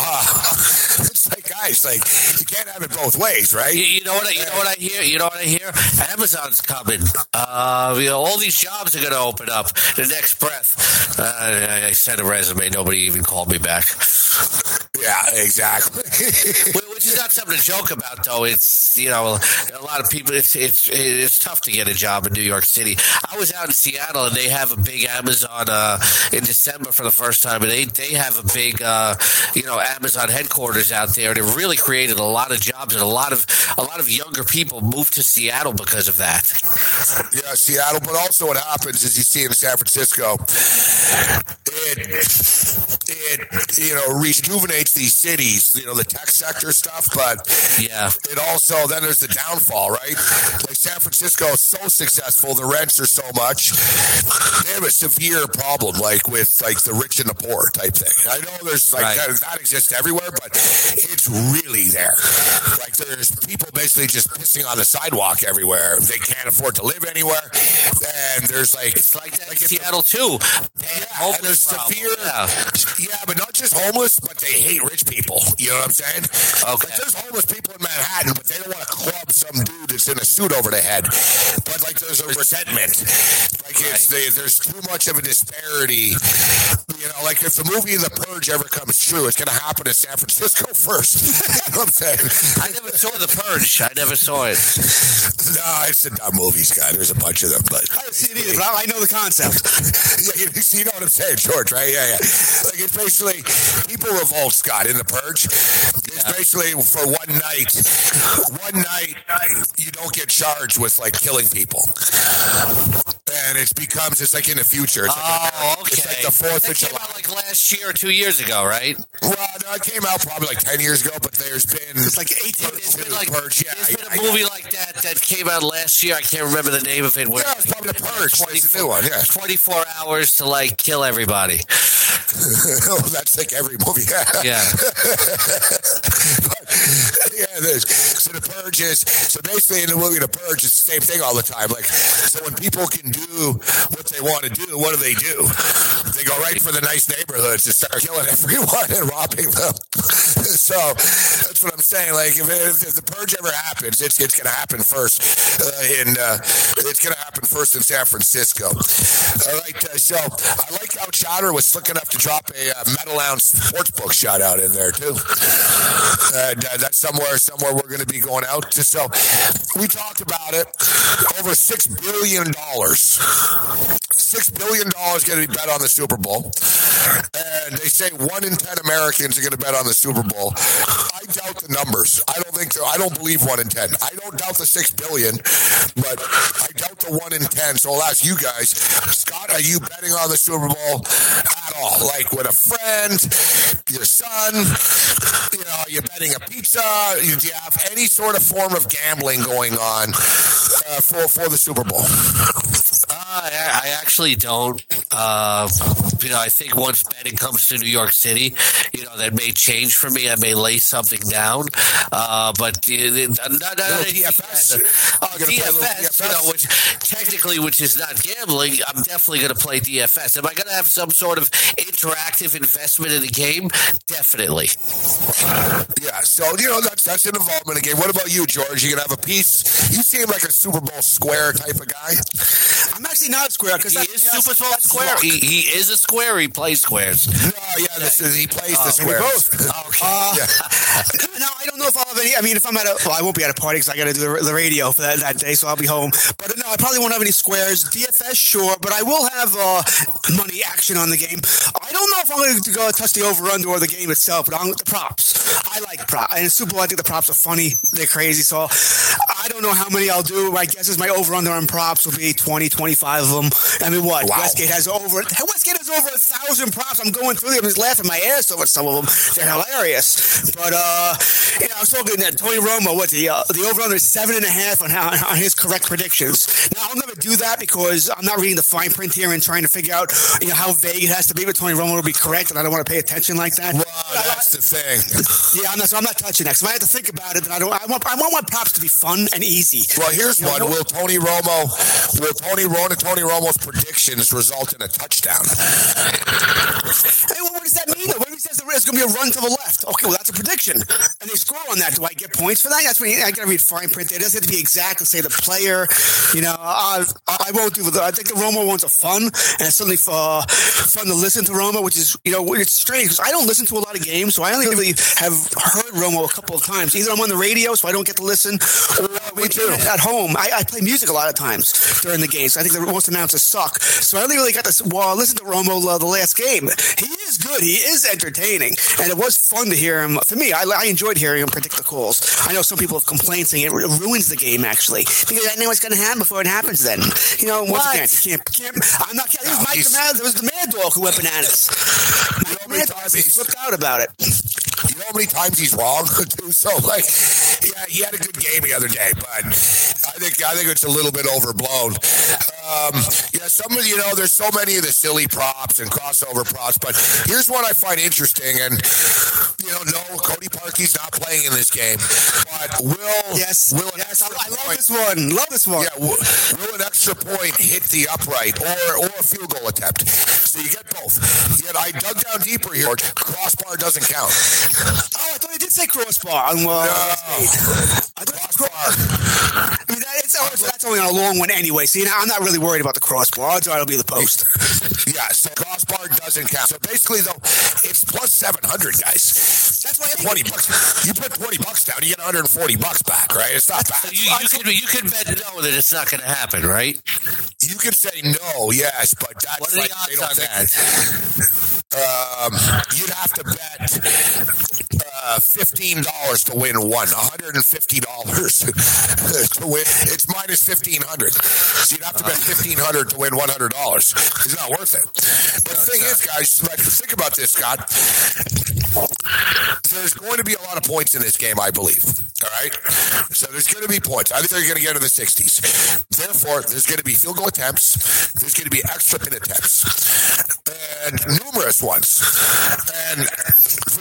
It's like, guys, like, you can't have it both ways, right? You know what I hear? Amazon's coming. All these jobs are going to open up the next breath. I sent a resume. Nobody even called me back. Yeah, exactly. Which is not something to joke about, though. It's, a lot of people, it's tough to get a job in New York City. I was out in Seattle, and they have a big Amazon in December for the first time, and they have a big, Amazon headquarters out there, and it really created a lot of jobs, and a lot of younger people moved to Seattle because of that. Yeah, Seattle, but also what happens is you see in San Francisco, it rejuvenates these cities, the tech sector stuff, but yeah, it also, then there's the downfall, right? Like San Francisco is so successful, the rents are so much, they have a severe problem, like with like the rich and the poor type thing. I know there's like that exists everywhere, but it's really there. Like there's people basically just pissing on the sidewalk everywhere. They can't afford to live anywhere, and there's like it's like that in Seattle too. Yeah, and there's severe. Yeah, but not just homeless, but they hate rich people. You know what I'm saying? Okay. Like, there's homeless people in Manhattan, but they don't want to club some dude that's in a suit over the head. But like, there's a resentment. Like there's too much of a disparity. Like if the movie The Purge ever comes true, it's going to happen in San Francisco first. You know what I'm saying? I never saw The Purge. I never saw it. No, it's a dumb movie, Scott. There's a bunch of them, but I didn't see it either. But I know the concept. Yeah, you know what I'm saying, George, right? Yeah. Like it's basically people revolt, Scott, in The Purge. It's basically for one night you don't get charged with like killing people. And it's like in the future. It's okay. It's like the 4th of July. Came out like last year or 2 years ago, right? Well, no, it came out probably like 10 years ago, but there's been... It's like 18 There's been a movie like that came out last year. I can't remember the name of it. Yeah, it's probably The Purge. It's a new one, yeah. 24 hours to like kill everybody. That's like every movie. Yeah. So The Purge is... So basically in the movie The Purge, it's the same thing all the time. Like, so when people can do what they want to do, what do? They go right for the nice neighborhoods and start killing everyone and robbing them. So that's what I'm saying. Like, if the purge ever happens, it's going to happen first. It's going to happen first in San Francisco. All right. So I like how Chowder was slick enough to drop a Metal Lounge Sportsbook shout out in there too. That's somewhere we're going to be going out to. So we talked about it. Over $6 billion. $6 billion going to be bet on the Super Bowl. And they say 1 in 10 Americans are going to bet on the Super Bowl. I doubt the numbers. I don't believe 1 in 10. I don't doubt the $6 billion, but I doubt the 1 in 10. So I'll ask you guys, Scott, are you betting on the Super Bowl at all? Like with a friend, your son, are you betting a pizza? Do you have any sort of form of gambling going on for the Super Bowl? I actually don't. I think once betting comes to New York City, that may change for me. I may lay something down. But DFS, which is not gambling, I'm definitely going to play DFS. Am I going to have some sort of interactive investment in the game? Definitely. Yeah, so that's an involvement in the game. What about you, George? You going to have a piece? You seem like a Super Bowl square type of guy. I'm actually not a square because he is Super Bowl square. He is a square. He plays squares. No, yeah, he plays the squares. Both. Okay. No, I don't know if I'll have any. I mean, if I'm I won't be at a party because I got to do the radio for that day, so I'll be home. But no, I probably won't have any squares. DFS, sure, but I will have money action on the game. I don't know if I'm going to go touch the over/under or the game itself, but the props. I like props. And in Super Bowl, I think the props are funny. They're crazy, so I don't know how many I'll do. My guess is my over/under on props will be 20, 25 of them. I mean, what? Wow. Westgate has over 1,000 props. I'm going through them. I'm just laughing my ass over some of them. They're hilarious. But, I was talking to Tony Romo, the over-under is 7.5 on his correct predictions. Now, I'll never do that because I'm not reading the fine print here and trying to figure out, how vague it has to be, but Tony Romo will be correct, and I don't want to pay attention like that. Well, that's the thing. Yeah, I'm not touching that. So I have to think about it, then I want my props to be fun and easy. Well, here's one. Will Tony Romo's predictions result in a touchdown? Hey, what does that mean? What if he says there's going to be a run to the left? Okay, well, that's a prediction. And they score on that. Do I get points for that? That's when I got to read fine print there. It doesn't have to be exact and say the player. I won't do that. I think the Romo ones are fun, and it's certainly fun to listen to Romo, which is, it's strange because I don't listen to a lot of games, so I only really have heard Romo a couple of times. Either I'm on the radio, so I don't get to listen, or me too. At home. I play music a lot of times during the games. I think most announcers suck, so I only really got to listen to Romo the last game. He is good. He is entertaining, and it was fun to hear him. For me, I enjoyed hearing him predict the calls. I know some people have complained saying it ruins the game, actually, because I know what's going to happen before it happens then. Once again, you can't. I'm not kidding. It was the Mad Dog who went bananas. He flipped out about it. You know how many times he's wrong? So, he had a good game the other day, but I think it's a little bit overblown. There's so many of the silly props and crossover props, but here's one I find interesting. And no, Cody Parkey's not playing in this game, but I love this one. Yeah, will an extra point hit the upright or a field goal attempt? So you get both. Yet I dug down deeper here. Crossbar doesn't count. Oh, I thought you did say crossbar. Crossbar. I mean, that's only on a long one anyway. So I'm not really worried about the crossbar. Odds are it'll be the post. Yeah, so crossbar doesn't count. So basically, though, it's plus 700, guys. That's why $20. You put $20 down, you get $140 back, right? It's not bad. So you can bet no that it's not going to happen, right? You can say no, yes, but that's what are the odds on that? You'd have to bet $15 to win one, $150 to win. It's minus $1,500. So you'd have to bet $1,500 to win $100. It's not worth it. But the thing is, guys, think about this, Scott. There's going to be a lot of points in this game, I believe. All right? So there's going to be points. I think they're going to get into the 60s. Therefore, there's going to be field goal attempts. There's going to be extra point attempts. And numerous ones. And for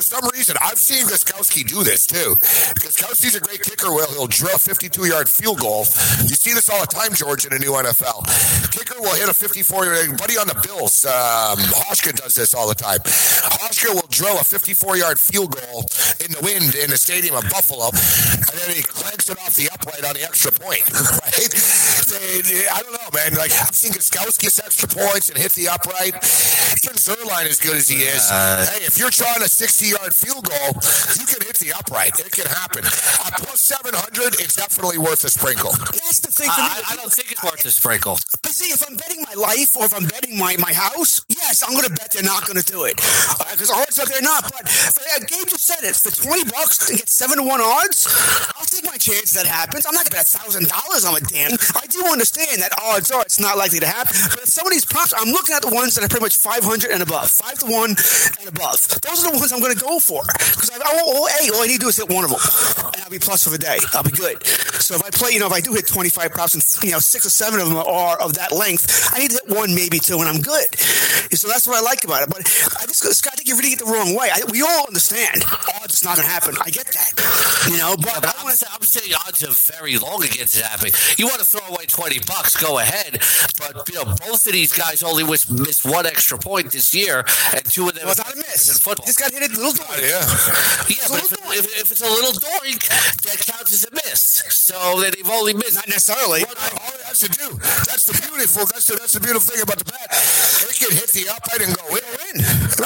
some reason, I've seen Gostkowski do this too. Gostkowski's a great kicker. He'll drill a 52-yard field goal. You see this all the time, George, in the new NFL. Kicker will hit a 54-yard. Buddy on the Bills, Hoshka does this all the time. Hoshka will drill a 54-yard field goal in the wind in the stadium of Buffalo, and then he clanks it off the upright on the extra point. Right? I don't know, man. Like, I've seen Gostkowski get extra points and hit the upright. Even Zerline, as good as he is, hey, if you're trying a 60-yard field goal, you can hit the upright. It can happen. At plus 700, it's definitely worth a sprinkle. That's the thing for me. I don't think it's worth a sprinkle. But see, if I'm betting my life or if I'm betting my house, yes, I'm going to bet they're not going to do it. Because odds are they're not. But Gabe just said it. For $20 to get 7-1 odds, I'll take my chance that happens. I'm not going to bet $1,000 on a damn. I do understand that odds are it's not likely to happen. But some of these props, I'm looking at the ones that are pretty much 500 and above, 5-1 and above. Those are the ones I'm going to go for. Because all I need to do is hit one of them, and I'll be plus for the day. I'll be good. So if I play, if I do hit 25 props and 6 or 7 of them are of that length, I need to hit 1, maybe 2, and I'm good. So that's what I like about it. But I think you're reading it the wrong way. We all understand odds is not going to happen. I get that. But I'm saying odds are very long against it happening. You want to throw away $20, go ahead. But both of these guys only missed 1 extra point this year, and 2 of them. Well, it's not a miss. In football. Just got hit a little doink. Yeah, but if it's a little doink, that counts as a miss. So then they've only missed. Not necessarily. All it has to do. That's the beautiful thing about the bet. It can hit the upright and go in.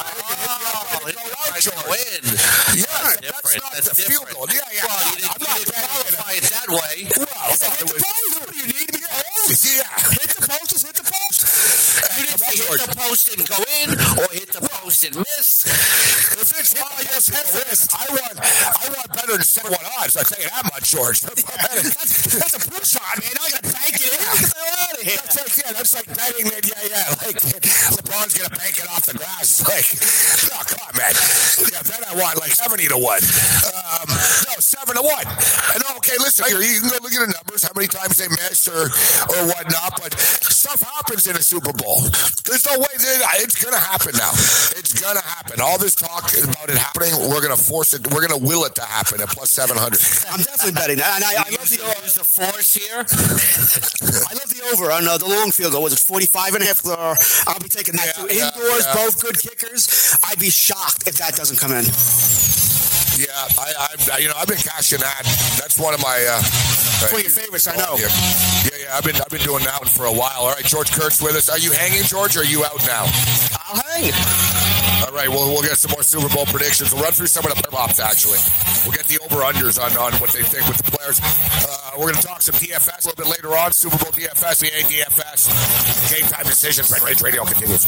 Go in. Yeah, that's not the field goal. Yeah. Well, you didn't qualify it that way. Well, what do you need to be post? Yeah. Hit the post, just hit the post. You didn't say hit the post and go in, or hit the post and miss. If it's I want better than 7-1 odds. I'll tell you that much, George. That's a push shot, man. I got to bank it in. Get the hell out of here. That's like betting that, like LeBron's going to bank it off the grass. Like, no, come on, man. Yeah, then I want like 70-1. No, 7-1. And okay, listen, here, you can go look at the numbers, how many times they miss or whatnot, but stuff happens in a Super Bowl. There's no way it's going to happen now. It's going to happen. All this talk about it happening, we're going to force it. We're going to will it to happen at plus 700. I'm definitely betting that. And I love the force here. I love the over on the long field goal. Was it 45.5? I'll be taking that too. Indoors, both good kickers. I'd be shocked if that doesn't come in. Yeah, I've been cashing that. That's one of my one of your favorites, I know. Yeah. I've been doing that one for a while. All right, George Kurtz with us. Are you hanging, George? Or are you out now? I'll hang. All right, we'll get some more Super Bowl predictions. We'll run through some of the props, actually. We'll get the over-unders on what they think with the players. We're going to talk some DFS a little bit later on. Super Bowl DFS, the DFS. Game time decisions. Red Rage Radio continues.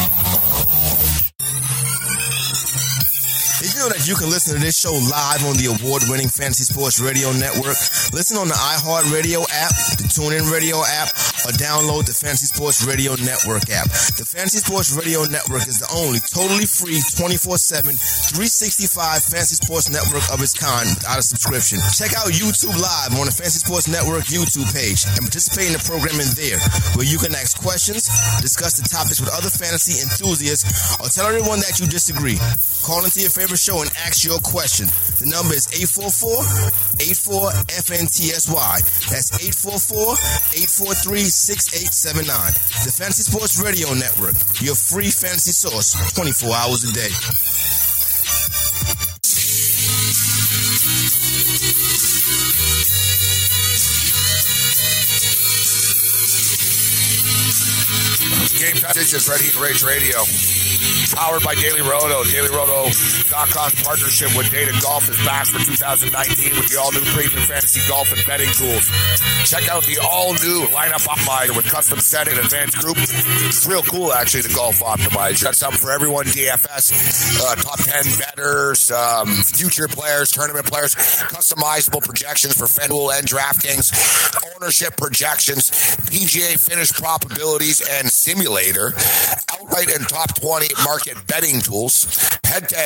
Did you know that you can listen to this show live on the award-winning Fantasy Sports Radio Network? Listen on the iHeartRadio app, the TuneIn Radio app, or download the Fantasy Sports Radio Network app. The Fantasy Sports Radio Network is the only totally free 24/7, 365 fantasy sports network of its kind without a subscription. Check out YouTube Live on the Fantasy Sports Network YouTube page and participate in the programming there, where you can ask questions, discuss the topics with other fantasy enthusiasts, or tell everyone that you disagree. Call into your favorite show and ask your question. The number is 844-84-FNTSY. That's 844-843-6879. The Fantasy Sports Radio Network, your free fantasy source, 24 hours a day. Game decisions right here at Rage Radio. Powered by Daily Roto. DailyRoto.com's partnership with Data Golf is back for 2019 with the all-new premium fantasy golf and betting tools. Check out the all-new lineup optimizer with custom set and advanced group. It's real cool, actually, the golf optimizer. Got something for everyone, DFS, top 10 bettors, future players, tournament players, customizable projections for FanDuel and DraftKings, ownership projections, PGA finish probabilities and simulator, outright and top 20 market betting tools, head-to-head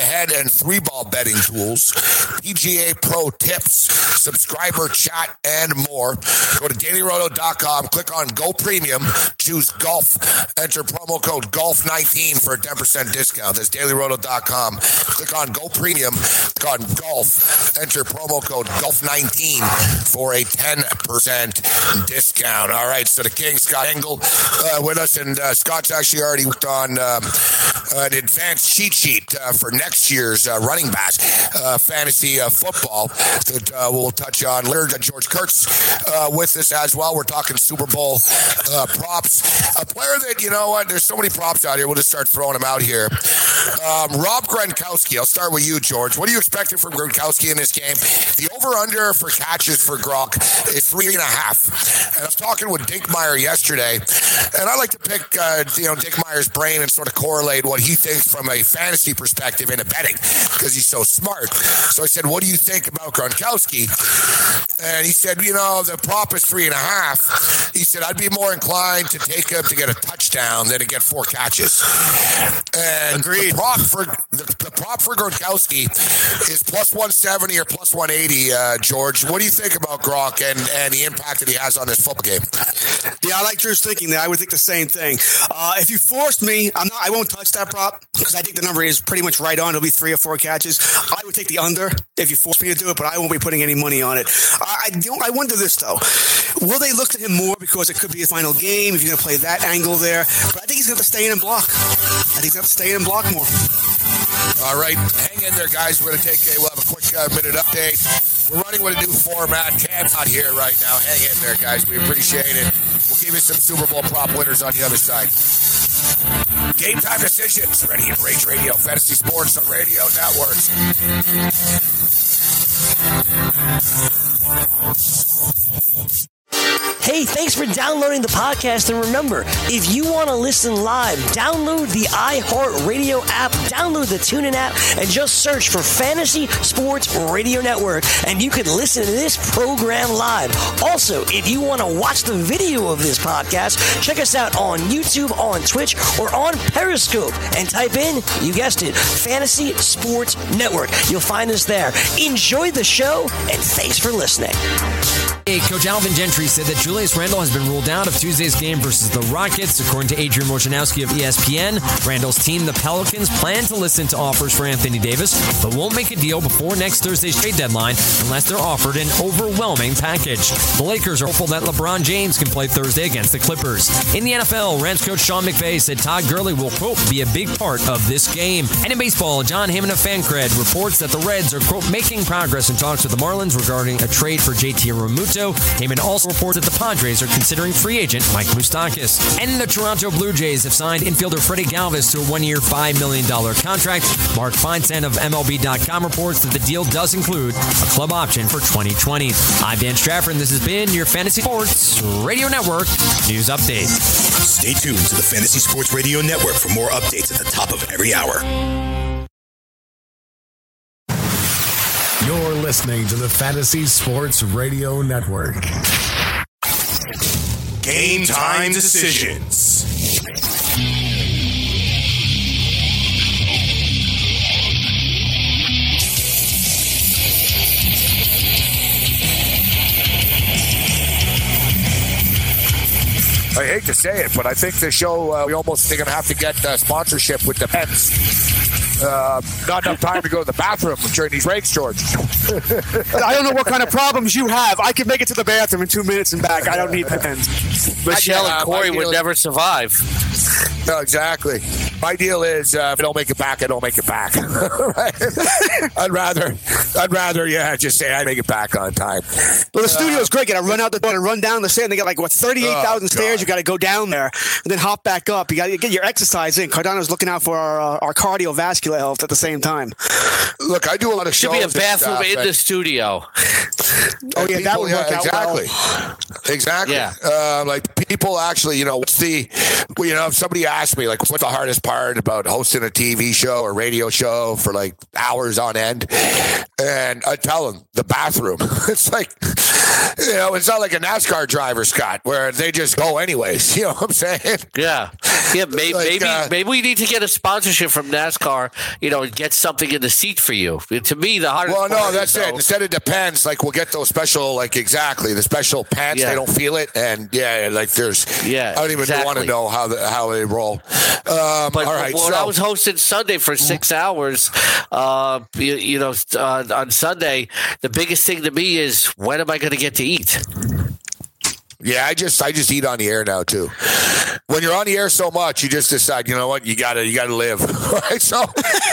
and 3-ball betting tools, PGA Pro tips, subscriber chat, and more. Go to dailyroto.com, click on Go Premium, choose Golf, enter promo code GOLF19 for a 10% discount. That's dailyroto.com. Click on Go Premium, click on Golf, enter promo code GOLF19 for a 10% discount. All right, so the King, Scott Engel, with us, and Scott's actually already worked on an advanced cheat sheet for next year's running back fantasy football that we'll touch on later. George Kurtz with us as well. We're talking Super Bowl props. A player that, you know what, there's so many props out here. We'll just start throwing them out here. Rob Gronkowski. I'll start with you, George. What are you expecting from Gronkowski in this game? The over-under for catches for Gronk is 3.5. And I was talking with Dinkmeyer yesterday, and I like to pick Dinkmeyer's brain and sort of correlate what he thinks from a fantasy perspective in a betting, because he's so smart. So I said, what do you think about Gronkowski? And he said, the prop is 3.5. He said, I'd be more inclined to take him to get a touchdown than to get 4 catches. And agreed. The prop for Gronkowski is plus 170 or plus 180. George, what do you think about Gronk and the impact that he has on this football game? Yeah, I like Drew's thinking there. I would think the same thing. If you forced me, I won't touch that prop because I think the number is pretty much right on. It'll be 3 or 4 catches. I would take the under if you force me to do it, but I won't be putting any money on it. I wonder this, though. Will they look to him more because it could be a final game if you're going to play that angle there? But I think he's going to stay in and block. More. All right. Hang in there, guys. We'll have a quick minute update. We're running with a new format. Cam's not here right now. Hang in there, guys. We appreciate it. We'll give you some Super Bowl prop winners on the other side. Game time decisions. Ready at Rage Radio, Fantasy Sports Radio Network. Hey, thanks for downloading the podcast. And remember, if you want to listen live, download the iHeartRadio app, download the TuneIn app, and just search for Fantasy Sports Radio Network, and you can listen to this program live. Also, if you want to watch the video of this podcast, check us out on YouTube, on Twitch, or on Periscope, and type in, you guessed it, Fantasy Sports Network. You'll find us there. Enjoy the show, and thanks for listening. Hey, Coach Alvin Gentry said that Julius Randle has been ruled out of Tuesday's game versus the Rockets. According to Adrian Wojnarowski of ESPN, Randle's team, the Pelicans, plan to listen to offers for Anthony Davis, but won't make a deal before next Thursday's trade deadline unless they're offered an overwhelming package. The Lakers are hopeful that LeBron James can play Thursday against the Clippers. In the NFL, Rams coach Sean McVay said Todd Gurley will, quote, be a big part of this game. And in baseball, John Hammond of FanCred reports that the Reds are, quote, making progress in talks with the Marlins regarding a trade for JT Realmuto. Heyman also reports that the Padres are considering free agent Mike Moustakas. And the Toronto Blue Jays have signed infielder Freddie Galvis to a 1-year, $5 million contract. Mark Feinstein of MLB.com reports that the deal does include a club option for 2020. I'm Dan Strafford, and this has been your Fantasy Sports Radio Network News Update. Stay tuned to the Fantasy Sports Radio Network for more updates at the top of every hour. You're listening to the Fantasy Sports Radio Network. Game time decisions. I hate to say it, but I think the show, we almost are going to have to get sponsorship with the Pens. Not enough time to go to the bathroom during these breaks, George. I don't know what kind of problems you have. I can make it to the bathroom in 2 minutes and back. I don't need Pens. Michelle and Corey would never survive. No, exactly. My deal is, if I don't make it back, I don't make it back. Right? I'd rather, just say I make it back on time. Well, the studio is great. You got to run out the door and run down the stairs. They got 38,000 stairs. You got to go down there and then hop back up. You got to get your exercise in. Cardano's looking out for our cardiovascular health at the same time. Look, I do a lot of shows. Should be a bathroom in the studio. Oh yeah, that would work out well. Exactly. Yeah. Like people actually, what's the, if somebody asked me what's the hardest part about hosting a TV show or radio show for hours on end, and I tell them the bathroom. It's it's not like a NASCAR driver, Scott, where they just go anyways. You know what I'm saying? Yeah. Yeah, maybe we need to get a sponsorship from NASCAR, and get something in the seat for you. To me, the hardest Well, no, part that's it. Instead, it depends. Like, we'll get those special, the special pants. They don't feel it. And, I don't even want to know how they roll. But all right, I was hosting Sunday for 6 hours, on Sunday, the biggest thing to me is, when am I going to get to eat? Yeah, I just eat on the air now too. When you're on the air so much, you just decide, you know what, you gotta live. Right? So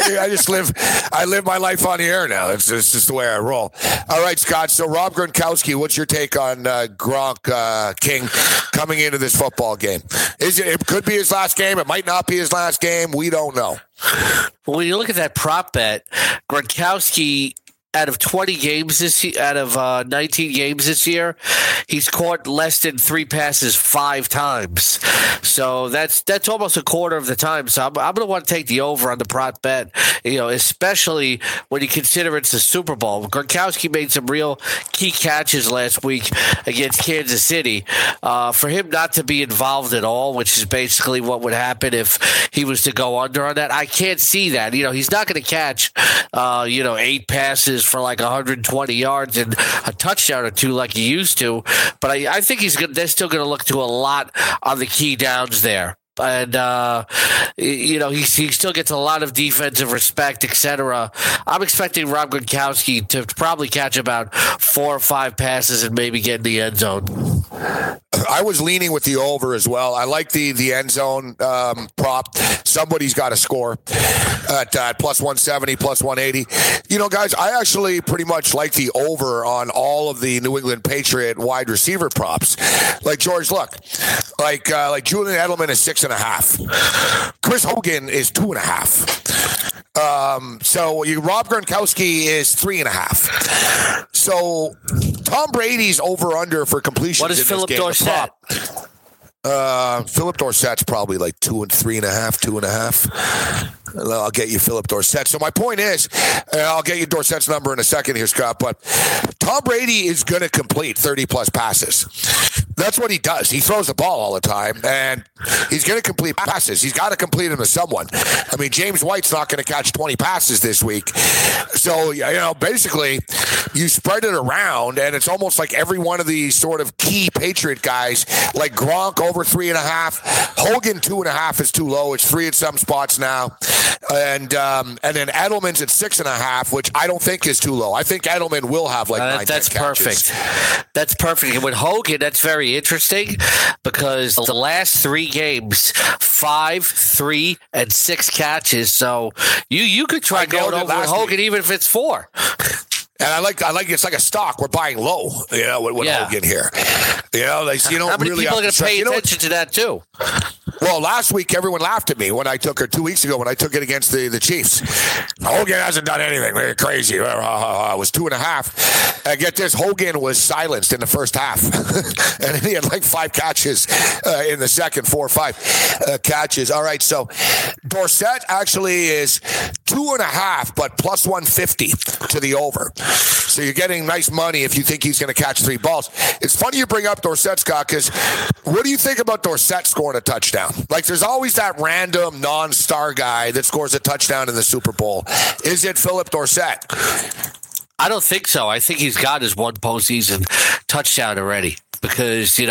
I live my life on the air now. It's just the way I roll. All right, Scott. So Rob Gronkowski, what's your take on Gronk King coming into this football game? It could be his last game. It might not be his last game. We don't know. Well, when you look at that prop bet, Gronkowski, out of 20 games out of 19 games this year, he's caught less than 3 passes 5 times. So that's almost a quarter of the time. So I'm going to want to take the over on the prop bet, especially when you consider it's the Super Bowl. Gronkowski made some real key catches last week against Kansas City. For him not to be involved at all, which is basically what would happen if he was to go under on that, I can't see that. He's not going to catch, 8 passes for like 120 yards and a touchdown or 2 like he used to. But I think they're still going to look to a lot on the key downs there. And, he still gets a lot of defensive respect, etc. I'm expecting Rob Gronkowski to probably catch about 4 or 5 passes and maybe get in the end zone. I was leaning with the over as well. I like the end zone prop. Somebody's got to score at plus 170, plus 180. Guys, I actually pretty much like the over on all of the New England Patriot wide receiver props. Like, George, look, like Julian Edelman is 6.5. Chris Hogan is 2.5. So Rob Gronkowski is 3.5. So Tom Brady's over under for completions. What is Philip Dorsett? Philip Dorsett's probably like 2 and 3.5, 2.5. I'll get you Philip Dorsett. So my point is, I'll get you Dorsett's number in a second here, Scott, but Tom Brady is going to complete 30-plus passes. That's what he does. He throws the ball all the time, and he's going to complete passes. He's got to complete them to someone. I mean, James White's not going to catch 20 passes this week. So, basically, you spread it around, and it's almost like every one of these sort of key Patriot guys, like Gronk over 3.5, Hogan 2.5 is too low. It's 3 at some spots now. And then Edelman's at 6.5, which I don't think is too low. I think Edelman will have 9 That's catches. perfect. That's perfect. And with Hogan, that's very interesting because the last 3 games, 5, 3, and 6 catches. So you could try going over with Hogan even if it's 4. And I like it's like a stock. We're buying low, with Hogan here. How many really people are going to pay attention to that too? Well, last week everyone laughed at me when I took her 2 weeks ago when I took it against the Chiefs. Hogan hasn't done anything. They're crazy. It was 2.5. And get this, Hogan was silenced in the first half, and he had 5 catches in the second, 4 or 5 catches. All right, so Dorsett actually is 2.5, but plus 150 to the over. So you're getting nice money if you think he's going to catch 3 balls. It's funny you bring up Dorsett, Scott, because what do you think about Dorsett scoring a touchdown? There's always that random non-star guy that scores a touchdown in the Super Bowl. Is it Philip Dorsett? I don't think so. I think he's got his 1 postseason touchdown already because,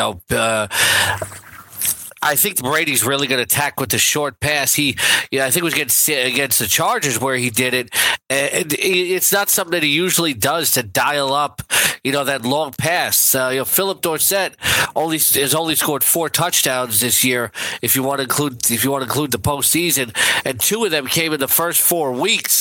I think Brady's really going to attack with the short pass. I think it was against the Chargers where he did it. And it's not something that he usually does to dial up, that long pass. Philip Dorsett has only scored 4 touchdowns this year. If you want to include the postseason, and 2 of them came in the first 4 weeks.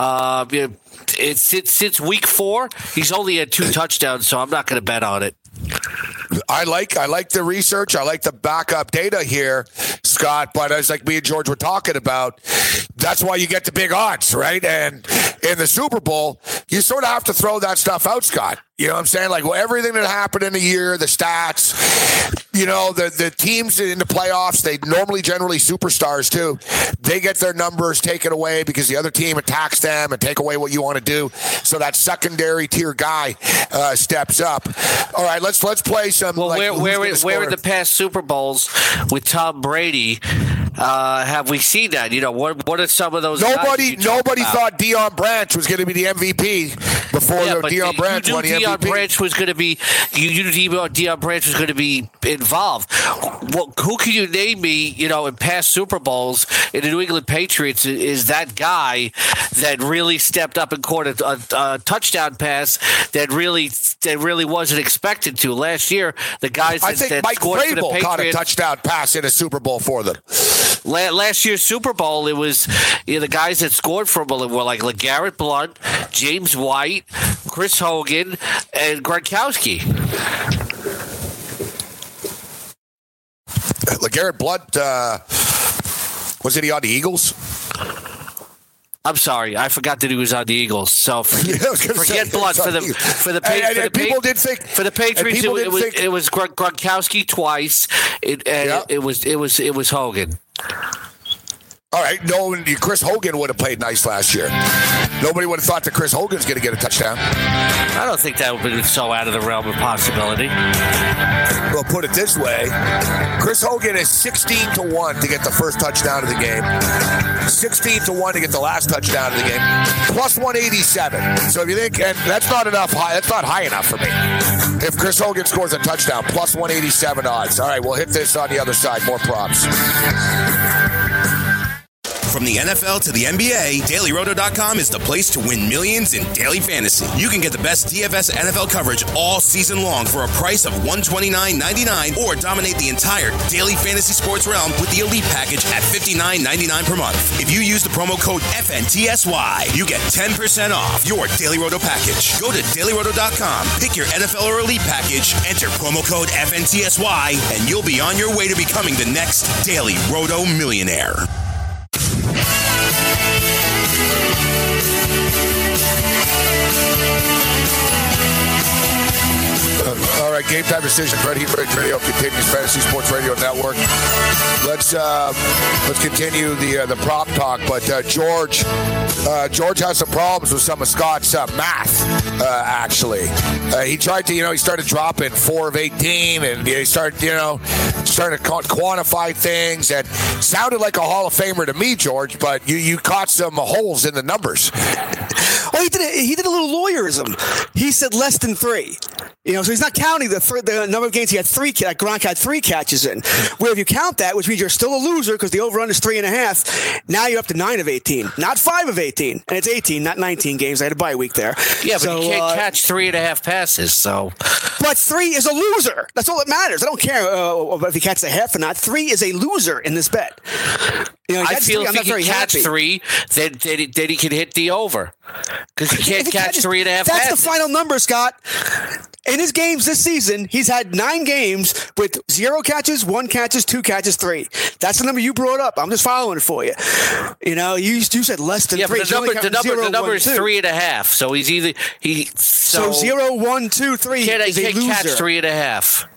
Since week 4, he's only had 2 touchdowns, so I'm not going to bet on it. I like the research. I like the backup data here, Scott. But as me and George were talking about, that's why you get the big odds, right? And in the Super Bowl, you sort of have to throw that stuff out, Scott. You know what I'm saying? Everything that happened in a year, the stats, the teams in the playoffs, they normally generally superstars too. They get their numbers taken away because the other team attacks them and take away what you want to do. So that secondary tier guy steps up. All right, let's play some. Well, where in the past Super Bowls with Tom Brady, have we seen that? What are some of those? Nobody thought Deion Branch was going to be the MVP before Deion Branch won the MVP. Deion Branch was going to be. You knew Deion Branch was going to be involved. Who can you name me? In past Super Bowls in the New England Patriots is that guy that really stepped up and caught a touchdown pass that really wasn't expected to last year. The guys I think Mike Vrabel caught a touchdown pass in a Super Bowl for them. Last year's Super Bowl, it was the guys that scored for them were like LeGarrette Blount, James White, Chris Hogan, and Gronkowski. LeGarrette Blount, wasn't he on the Eagles? I'm sorry, I forgot that he was on the Eagles. So forget Blount for the Patriots. It was Gronkowski twice, it was Hogan. All right, Chris Hogan would have played nice last year. Nobody would have thought that Chris Hogan's going to get a touchdown. I don't think that would have been so out of the realm of possibility. Well, put it this way. Chris Hogan is 16-1 to get the first touchdown of the game. 16-1 to get the last touchdown of the game. Plus 187. So if you think, and that's not enough, that's not high enough for me. If Chris Hogan scores a touchdown, plus 187 odds. All right, we'll hit this on the other side. More props. From the NFL to the NBA, DailyRoto.com is the place to win millions in daily fantasy. You can get the best DFS NFL coverage all season long for a price of $129.99 or dominate the entire daily fantasy sports realm with the Elite Package at $59.99 per month. If you use the promo code FNTSY, you get 10% off your Daily Roto package. Go to DailyRoto.com, pick your NFL or Elite Package, enter promo code FNTSY, and you'll be on your way to becoming the next Daily Roto millionaire. All right, Game Time Decision. Red Heat Radio continues. Fantasy Sports Radio Network. Let's continue the prop talk. But George has some problems with some of Scott's math. Actually, he tried to he started dropping 4 of 18, and he started to quantify things, and sounded like a Hall of Famer to me, George. But you caught some holes in the numbers. Well, he did a little lawyerism. He said less than 3. So he's not counting the number of games he had Gronk had 3 catches in. Where if you count that, which means you're still a loser because the over-under is 3.5, now you're up to 9 of 18, not 5 of 18. And it's 18, not 19 games. I had a bye week there. Yeah, but you can't catch 3.5 passes, so. But 3 is a loser. That's all that matters. I don't care if he catches a half or not. 3 is a loser in this bet. I feel if he can catch 3, then he can hit the over. Because he can't catch 3.5 passes. That's the final number, Scott. In his games this season, he's had 9 games with 0 catches, 1 catches, 2 catches, 3. That's the number you brought up. I'm just following it for you. You said less than 3. But the number is 3.5. So he's either so 0, 1, 2, 3. He can't loser. catch 3.5.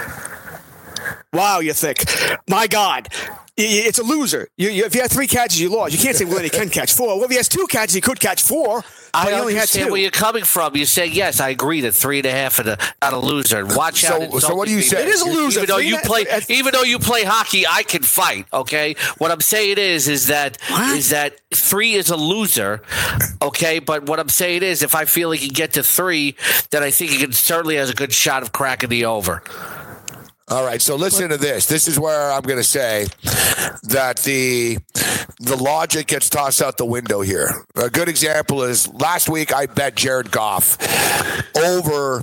Wow, you're thick. My God. It's a loser. If you had 3 catches, you lost. You can't say, he can catch 4. Well, if he has 2 catches, he could catch 4. I understand where you're coming from. You say, yes, I agree that 3.5 is not a loser. And watch out. So what do you say? It is a loser. Even though you play hockey, I can fight, okay? What I'm saying is that 3 is a loser, okay? But what I'm saying is if I feel he can get to 3, then I think he certainly has a good shot of cracking the over. All right, so listen to this. This is where I'm going to say that the logic gets tossed out the window here. A good example is last week I bet Jared Goff over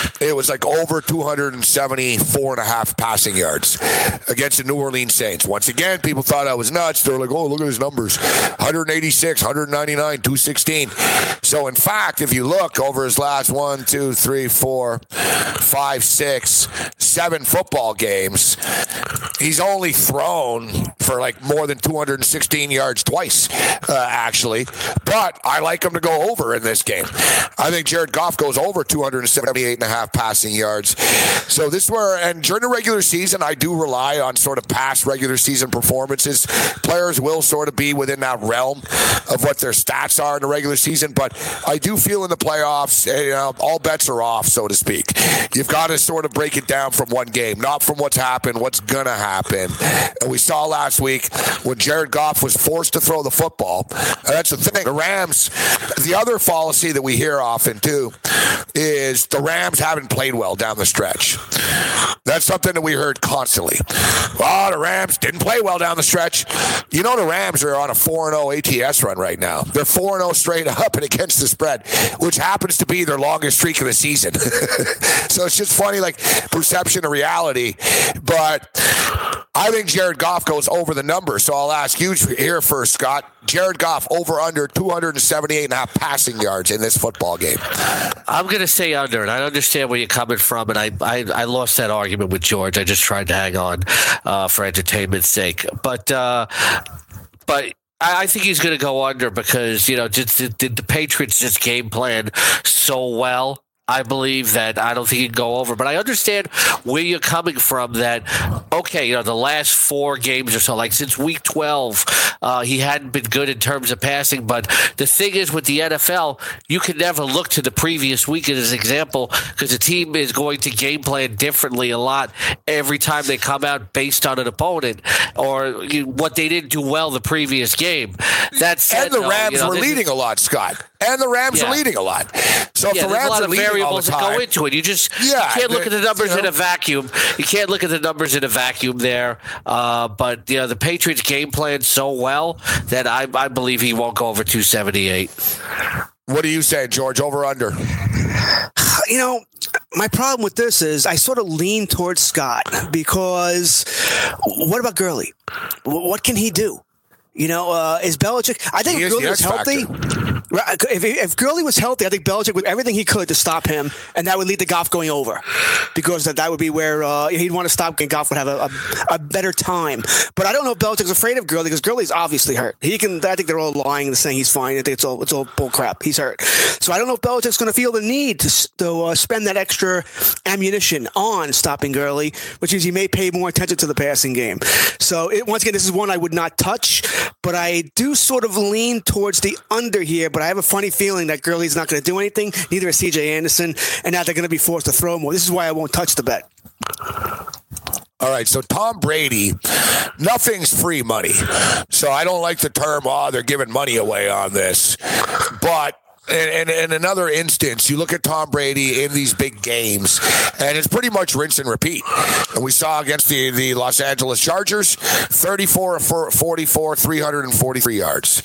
274.5 passing yards against the New Orleans Saints. Once again, people thought I was nuts. They were like, oh, look at his numbers. 186, 199, 216. So, in fact, if you look over his last 1, 2, 3, 4, 5, 6, 7 football games, he's only thrown for more than 216 yards twice, actually. But I like him to go over in this game. I think Jared Goff goes over 278.5 passing yards. So this is where, and during the regular season, I do rely on sort of past regular season performances. Players will sort of be within that realm. of what their stats are in the regular season, but I do feel in the playoffs, all bets are off, so to speak. You've got to sort of break it down from one game, not from what's happened, what's going to happen. And we saw last week when Jared Goff was forced to throw the football. That's the thing. The Rams, the other fallacy that we hear often, too, is the Rams haven't played well down the stretch. That's something that we heard constantly. Oh, the Rams didn't play well down the stretch. You know, the Rams are on a 4-0 ATS run right now. They're 4-0 straight up and against the spread, which happens to be their longest streak of the season. So it's just funny, like perception of reality. But I think Jared Goff goes over the number. So I'll ask you here first, Scott. Jared Goff over under 278.5 passing yards in this football game. I'm going to say under, and I understand where you're coming from, and I lost that argument with George. I just tried to hang on for entertainment's sake. But I think he's going to go under because, did the Patriots just game plan so well? I believe that I don't think he can go over, but I understand where you're coming from that, okay, the last 4 games or so, like since week 12, he hadn't been good in terms of passing, but the thing is with the NFL, you can never look to the previous week as an example because the team is going to game plan differently a lot every time they come out based on an opponent or what they didn't do well the previous game. That said, and the Rams were leading a lot, Scott. And the Rams are leading a lot. So if the Rams are leading all the time, that go into it. You can't look at the numbers in a vacuum. You can't look at the numbers in a vacuum there. But the Patriots game plan so well that I believe he won't go over 278. What are you saying, George? Over under? My problem with this is I sort of lean towards Scott because what about Gurley? What can he do? Is Belichick? I think Gurley was healthy. If Gurley was healthy, I think Belichick would everything he could to stop him, and that would lead to Goff going over, because that would be where he'd want to stop, and Goff would have a better time. But I don't know if Belichick's afraid of Gurley because Gurley's obviously hurt. I think they're all lying and saying he's fine. I think it's all bull crap. He's hurt. So I don't know if Belichick's going to feel the need to spend that extra ammunition on stopping Gurley, which means he may pay more attention to the passing game. So once again, this is one I would not touch. But I do sort of lean towards the under here, but I have a funny feeling that Gurley's not going to do anything. Neither is C.J. Anderson, and now they're going to be forced to throw more. This is why I won't touch the bet. All right, so Tom Brady, nothing's free money. So I don't like the term, they're giving money away on this. But in another instance, you look at Tom Brady in these big games, and it's pretty much rinse and repeat. And we saw against the Los Angeles Chargers, 34 of 44, 343 yards.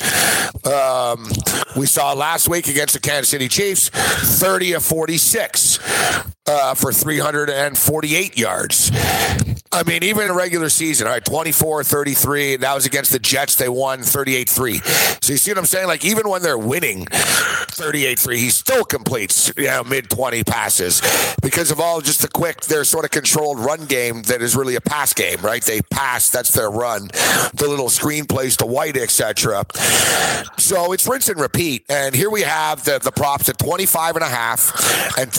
We saw last week against the Kansas City Chiefs, 30 of 46 for 348 yards. I mean, even in a regular season, all right, 24-33, that was against the Jets. They won 38-3. So you see what I'm saying? Like, even when they're winning 38-3, he still completes, mid-20 passes because of all just the quick, their sort of controlled run game that is really a pass game, right? They pass, that's their run. The little screen plays to White, etc. So it's rinse and repeat. And here we have the props at 25.5 and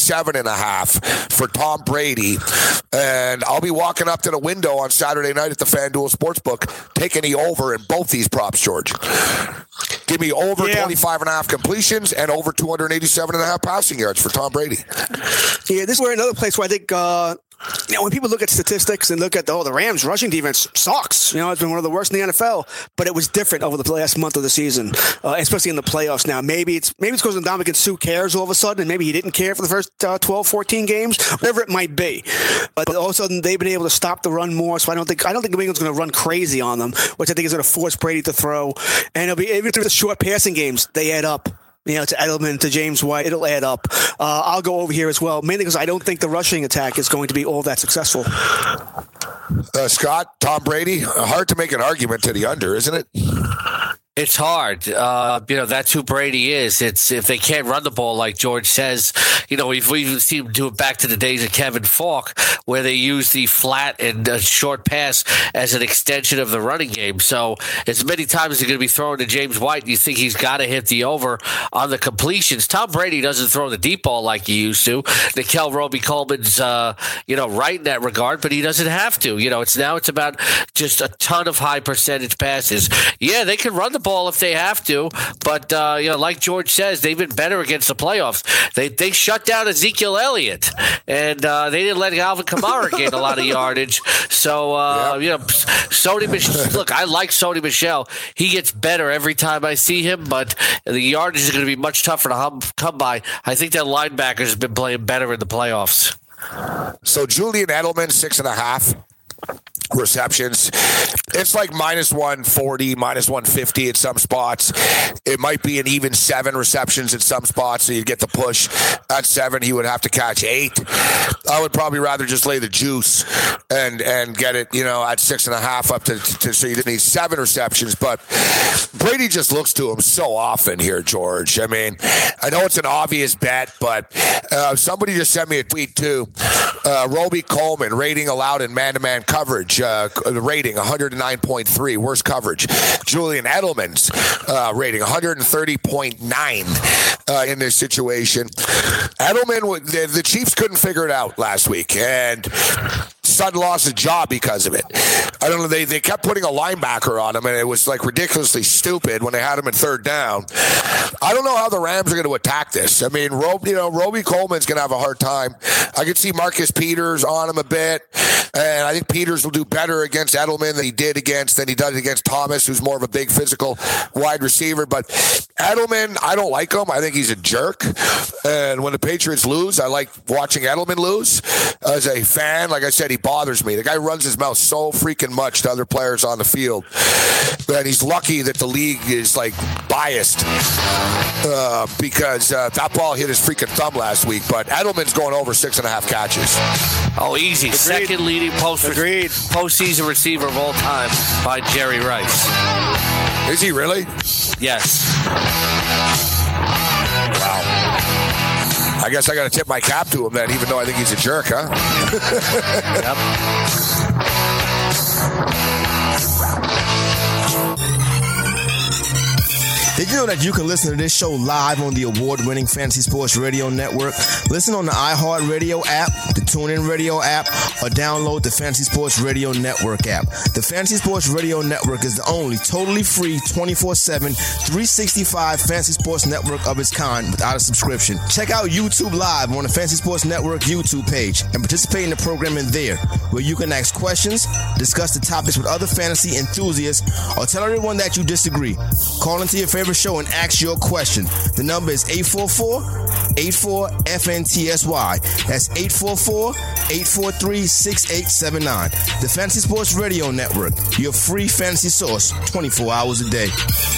287.5 for Tom Brady. And I'll be walking up to the window on Saturday night at the FanDuel Sportsbook, taking the over in both these props, George. Give me over 25.5 completions and over 287.5 passing yards for Tom Brady. Yeah, this is where another place where I think when people look at statistics and look at the Rams rushing defense sucks. It's been one of the worst in the NFL, but it was different over the last month of the season, especially in the playoffs now. Maybe it's because Ndamukong Suh cares all of a sudden, and maybe he didn't care for the first 12, 14 games, whatever it might be. But all of a sudden they've been able to stop the run more, so I don't think New England's going to run crazy on them, which I think is going to force Brady to throw. And it'll be even through the short passing games, they add up. To Edelman, to James White, it'll add up. I'll go over here as well, mainly because I don't think the rushing attack is going to be all that successful. Scott, Tom Brady, hard to make an argument to the under, isn't it? It's hard. That's who Brady is. It's if they can't run the ball like George says, we've seen him do it back to the days of Kevin Falk, where they use the flat and short pass as an extension of the running game. So as many times as they're going to be throwing to James White, you think he's got to hit the over on the completions. Tom Brady doesn't throw the deep ball like he used to. Nickel Roby-Coleman's, right in that regard, but he doesn't have to. It's about just a ton of high percentage passes. Yeah, they can run the ball ball if they have to. But, like George says, they've been better against the playoffs. They shut down Ezekiel Elliott, and they didn't let Alvin Kamara gain a lot of yardage. So, Sony Michel, look, I like Sony Michel. He gets better every time I see him, but the yardage is going to be much tougher to come by. I think that linebacker has been playing better in the playoffs. So Julian Edelman, 6.5 receptions. It's like minus 140, minus 150 at some spots. It might be an even 7 receptions at some spots, so you get the push. At 7, he would have to catch 8. I would probably rather just lay the juice and get it, at 6.5 up to so you didn't need 7 receptions. But Brady just looks to him so often here, George. I mean, I know it's an obvious bet, but somebody just sent me a tweet too. Roby Coleman rating allowed in man-to-man coverage. Rating 109.3, worst coverage. Julian Edelman's rating 130.9 in this situation. Edelman, the Chiefs couldn't figure it out last week, and Sutton lost his job because of it. I don't know. They kept putting a linebacker on him, and it was like ridiculously stupid when they had him in 3rd down. I don't know how the Rams are going to attack this. I mean, Roby Coleman's going to have a hard time. I could see Marcus Peters on him a bit, and I think Peters will do better against Edelman than he does against Thomas, who's more of a big physical wide receiver. But Edelman, I don't like him. I think he's a jerk. And when the Patriots lose, I like watching Edelman lose. As a fan, like I said, he bothers me. The guy runs his mouth so freaking much to other players on the field. And he's lucky that the league is like biased because that ball hit his freaking thumb last week. But Edelman's going over 6.5 catches. Oh, easy. Agreed. Second leading postseason receiver of all time by Jerry Rice. Is he really? Yes. Wow. I guess I got to tip my cap to him then, even though I think he's a jerk, huh? Yep. Did you know that you can listen to this show live on the award-winning Fantasy Sports Radio Network? Listen on the iHeartRadio app, the TuneIn Radio app, or download the Fantasy Sports Radio Network app. The Fantasy Sports Radio Network is the only totally free 24/7, 365 Fantasy Sports Network of its kind without a subscription. Check out YouTube Live on the Fantasy Sports Network YouTube page and participate in the programming there, where you can ask questions, discuss the topics with other fantasy enthusiasts, or tell everyone that you disagree. Call into your favorite show and ask your question. The number is 844-84-FNTSY. That's 844-843-6879. The Fantasy Sports Radio Network, your free fantasy source 24 hours a day.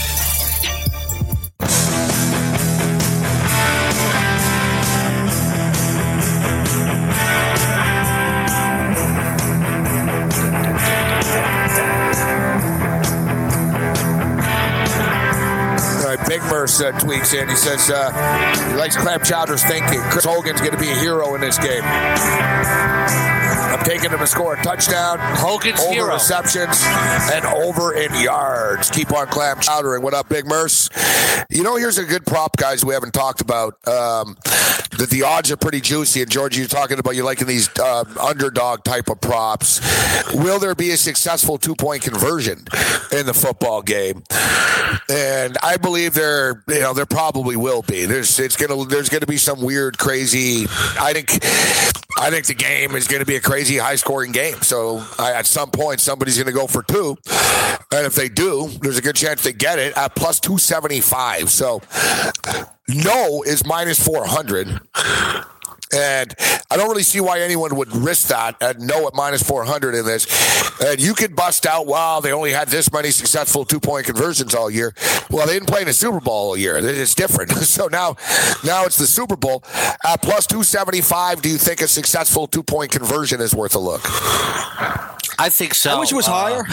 Big Merce tweets in. He says he likes Clam Chowder's thinking. Chris Hogan's going to be a hero in this game. I'm taking him to score a touchdown. Hogan's over hero. Receptions and over in yards. Keep on Clam Chowdering. What up, Big Merce? Here's a good prop, guys, we haven't talked about. That the odds are pretty juicy. And, George, you're talking about you liking these underdog type of props. Will there be a successful 2-point conversion in the football game? And I believe there probably will be. There's going to be some weird, crazy. I think the game is going to be a crazy, high-scoring game. So at some point, somebody's going to go for 2, and if they do, there's a good chance they get it at plus 275. So no is minus 400. And I don't really see why anyone would risk that at no at minus 400 in this. And you could bust out, wow, they only had this many successful 2-point conversions all year. Well, they didn't play in a Super Bowl all year. It's different. So now it's the Super Bowl. At plus 275, do you think a successful 2-point conversion is worth a look? I think so. I wish it was higher.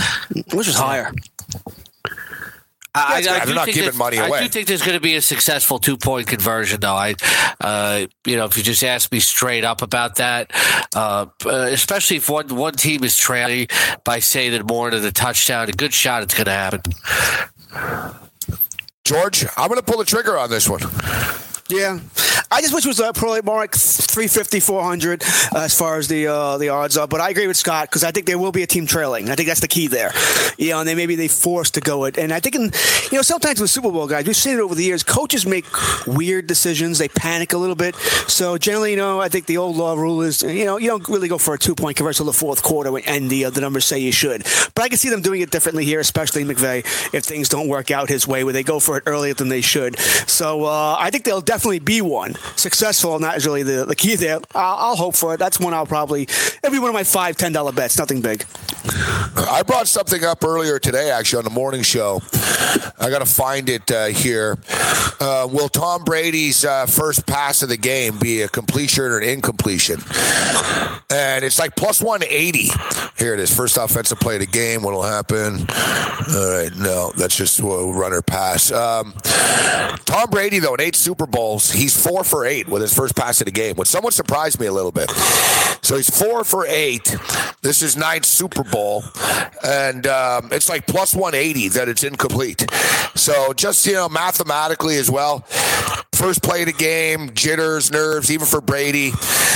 They're not giving money away. I do think there's going to be a successful 2-point conversion, though. If you just ask me straight up about that, especially if one team is trailing by, say, that more than a touchdown, a good shot it's going to happen. George, I'm going to pull the trigger on this one. Yeah, I just wish it was probably more like 350, 400 as far as the odds are. But I agree with Scott because I think there will be a team trailing. I think that's the key there. And maybe they forced to go it. And I think, sometimes with Super Bowl guys, we've seen it over the years. Coaches make weird decisions. They panic a little bit. So generally, I think the old law rule is, you don't really go for a 2-point conversion till the fourth quarter and the numbers say you should. But I can see them doing it differently here, especially McVay, if things don't work out his way, where they go for it earlier than they should. So I think they'll definitely be one. Successful, and that is really the key there. I'll hope for it. That's one it'll be one of my $5, $10 bets. Nothing big. I brought something up earlier today, actually, on the morning show. I got to find it here. Will Tom Brady's first pass of the game be a completion or an incompletion? And it's like plus 180. Here it is. First offensive play of the game. What'll happen? All right, no, that's just a runner pass. Tom Brady, though, in 8 Super Bowls, he's 4 for 8 with his first pass of the game, which somewhat surprised me a little bit. So he's 4 for 8. This is 9th Super Bowl, and it's like plus 180 that it's incomplete. So just, mathematically as well, first play of the game, jitters, nerves, even for Brady.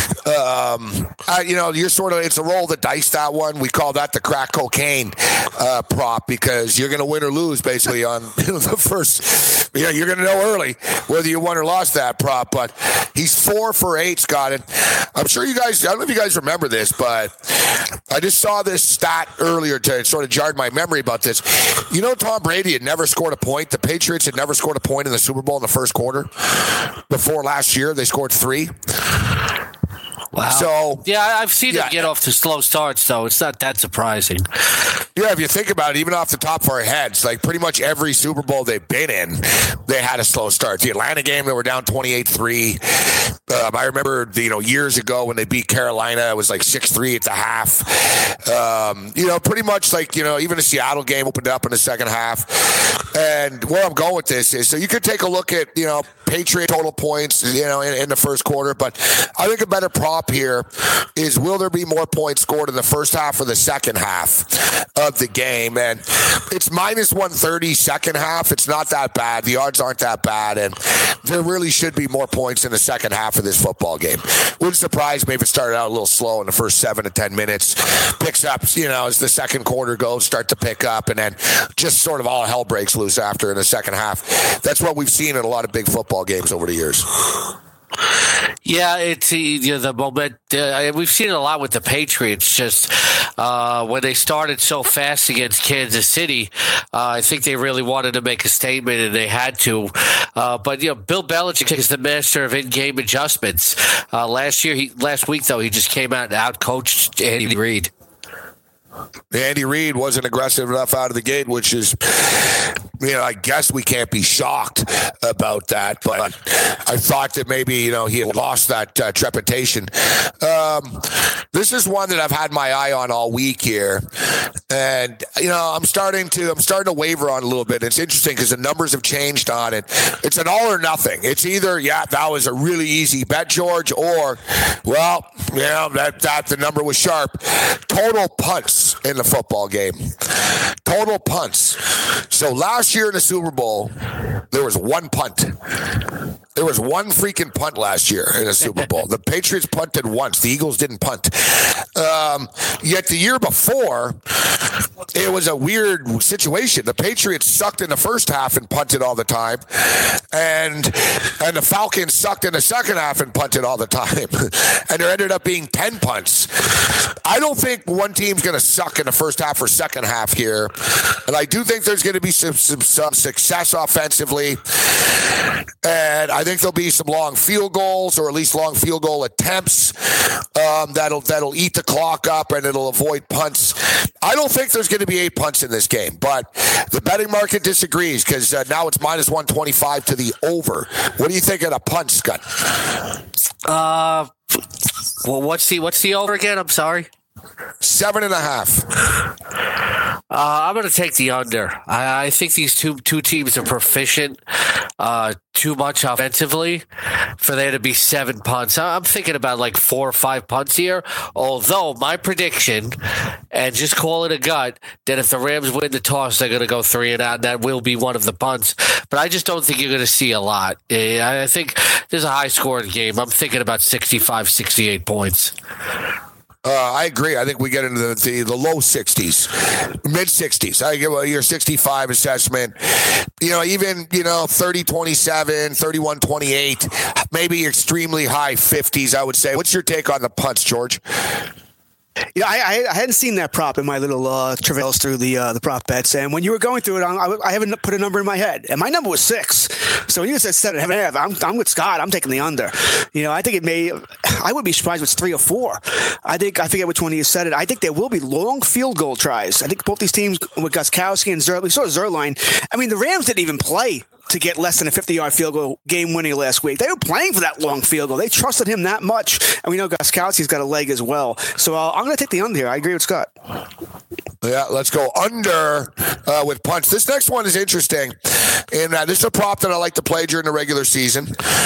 You're sort of, it's a roll of the dice, that one. We call that the crack cocaine prop because you're going to win or lose basically on the first. You're going to know early whether you won or lost that prop. But he's 4 for 8, Scott. And I'm sure you guys, I don't know if you guys remember this, but I just saw this stat earlier to sort of jarred my memory about this. Tom Brady had never scored a point. The Patriots had never scored a point in the Super Bowl in the first quarter. Before last year, they scored 3. Wow. So yeah, I've seen them get off to slow starts, though. It's not that surprising. Yeah, if you think about it, even off the top of our heads, like pretty much every Super Bowl they've been in, they had a slow start. The Atlanta game, they were down 28-3. I remember, years ago when they beat Carolina, it was like 6-3 at the half. Pretty much like, even the Seattle game opened up in the second half. And where I'm going with this is, so you could take a look at, Patriot total points, in the first quarter. But I think a better prop here is, will there be more points scored in the first half or the second half of the game? And it's minus 130 second half. It's not that bad. The odds aren't that bad. And there really should be more points in the second half of this football game. Wouldn't surprise me if it started out a little slow in the first 7 to 10 minutes. Picks up, as the second quarter goes, start to pick up, and then just sort of all hell breaks loose after in the second half. That's what we've seen in a lot of big football games over the years. Yeah, it's the moment. We've seen it a lot with the Patriots. Just when they started so fast against Kansas City, I think they really wanted to make a statement, and they had to. But Bill Belichick is the master of in-game adjustments. Last week though, he just came out and outcoached Andy Reid. Andy Reid wasn't aggressive enough out of the gate, which is, I guess we can't be shocked about that. But I thought that maybe, he had lost that trepidation. This is one that I've had my eye on all week here. And, I'm starting to waver on a little bit. It's interesting because the numbers have changed on it. It's an all or nothing. It's either, that was a really easy bet, George, or, that the number was sharp. Total punts in the football game. Total punts. So last year in the Super Bowl, there was 1 punt. There was 1 freaking punt last year in the Super Bowl. The Patriots punted once. The Eagles didn't punt. Yet the year before, it was a weird situation. The Patriots sucked in the first half and punted all the time. And the Falcons sucked in the second half and punted all the time. And there ended up being 10 punts. I don't think one team's going to suck in the first half or second half here. And I do think there's going to be some success offensively. And I think there'll be some long field goals, or at least long field goal attempts that'll eat the clock up, and it'll avoid punts. I don't think there's going to be 8 punts in this game, but the betting market disagrees because now it's minus 125 to the over. What do you think of the punts, Scott? Well, what's the over again? I'm sorry. 7.5. I'm going to take the under. I think these two teams are proficient too much offensively for there to be 7 punts. I'm thinking about like 4 or 5 punts here. Although my prediction, and just call it a gut, that if the Rams win the toss, they're going to go 3 and out, and that will be one of the punts. But I just don't think you're going to see a lot. I think there's a high-scoring game. I'm thinking about 65, 68 points. I agree. I think we get into the low 60s, mid 60s. I give your 65 assessment. Even 30-27, 31-28, maybe extremely high 50s. I would say. What's your take on the punts, George? I hadn't seen that prop in my little travails through the prop bets, and when you were going through it, I haven't put a number in my head, and my number was 6. So when you said 7.5, I'm with Scott. I'm taking the under. I think I would be surprised if it's 3 or 4. I forget which one of you said it. I think there will be long field goal tries. I think both these teams with Gostkowski and Zerline. We saw Zerline. I mean, the Rams didn't even play to get less than a 50-yard field goal game winning last week. They were playing for that long field goal. They trusted him that much. And we know Gostkowski's got a leg as well. So I'm going to take the under here. I agree with Scott. Yeah, let's go under with punts. This next one is interesting. And this is a prop that I like to play during the regular season.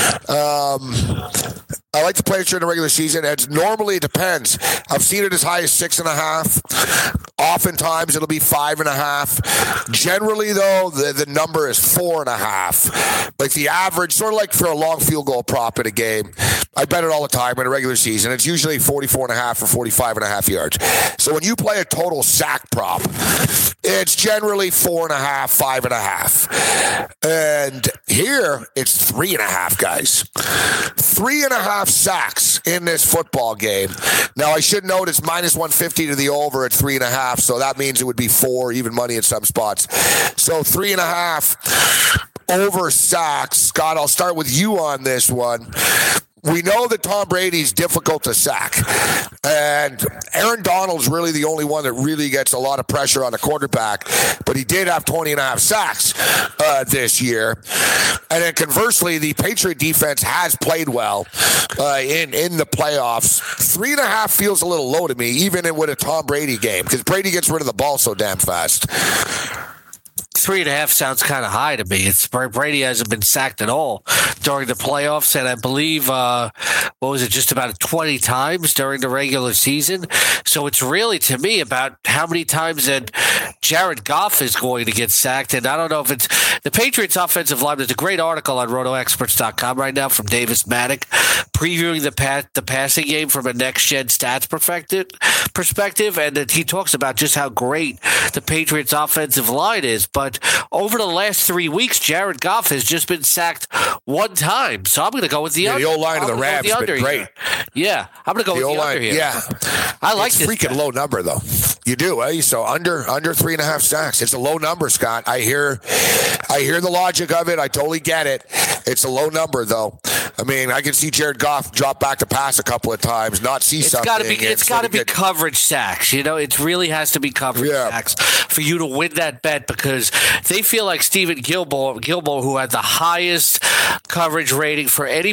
I like to play it during the regular season. Normally, it depends. I've seen it as high as 6.5. Oftentimes, it'll be 5.5. Generally, though, the number is 4.5. Like the average, sort of like for a long field goal prop in a game. I bet it all the time in a regular season. It's usually 44.5 or 45.5 yards. So when you play a total sack prop, it's generally 4.5, 5.5. And here, it's 3.5, guys. 3.5 sacks in this football game. Now, I should note it's minus 150 to the over at 3.5, so that means it would be 4, even money at some spots. So 3.5 over sacks. Scott, I'll start with you on this one. We know that Tom Brady's difficult to sack, and Aaron Donald's really the only one that really gets a lot of pressure on the quarterback, but he did have 20.5 sacks this year. And then conversely, the Patriot defense has played well in the playoffs. 3.5 feels a little low to me, even with a Tom Brady game, because Brady gets rid of the ball so damn fast. 3.5 sounds kind of high to me. Brady hasn't been sacked at all during the playoffs, and I believe just about 20 times during the regular season. So it's really, to me, about how many times that Jared Goff is going to get sacked. And I don't know if it's the Patriots' offensive line. There's a great article on RotoExperts.com right now from Davis Maddock previewing the passing game from a next-gen stats perspective, and he talks about just how great the Patriots' offensive line is. But over the last 3 weeks, Jared Goff has just been sacked 1 time. So I'm going to go with the under. The O-line of the Rams has been great. Yeah, I'm going to go with the under here. Yeah. I like this. It's freaking low number, though. You do, eh? So under 3.5 sacks. It's a low number, Scott. I hear the logic of it. I totally get it. It's a low number, though. I mean, I can see Jared Goff drop back to pass a couple of times, not see something. It's got to be coverage sacks. It really has to be coverage sacks for you to win that bet, because they feel like Stephen Gilmore, who had the highest coverage rating for any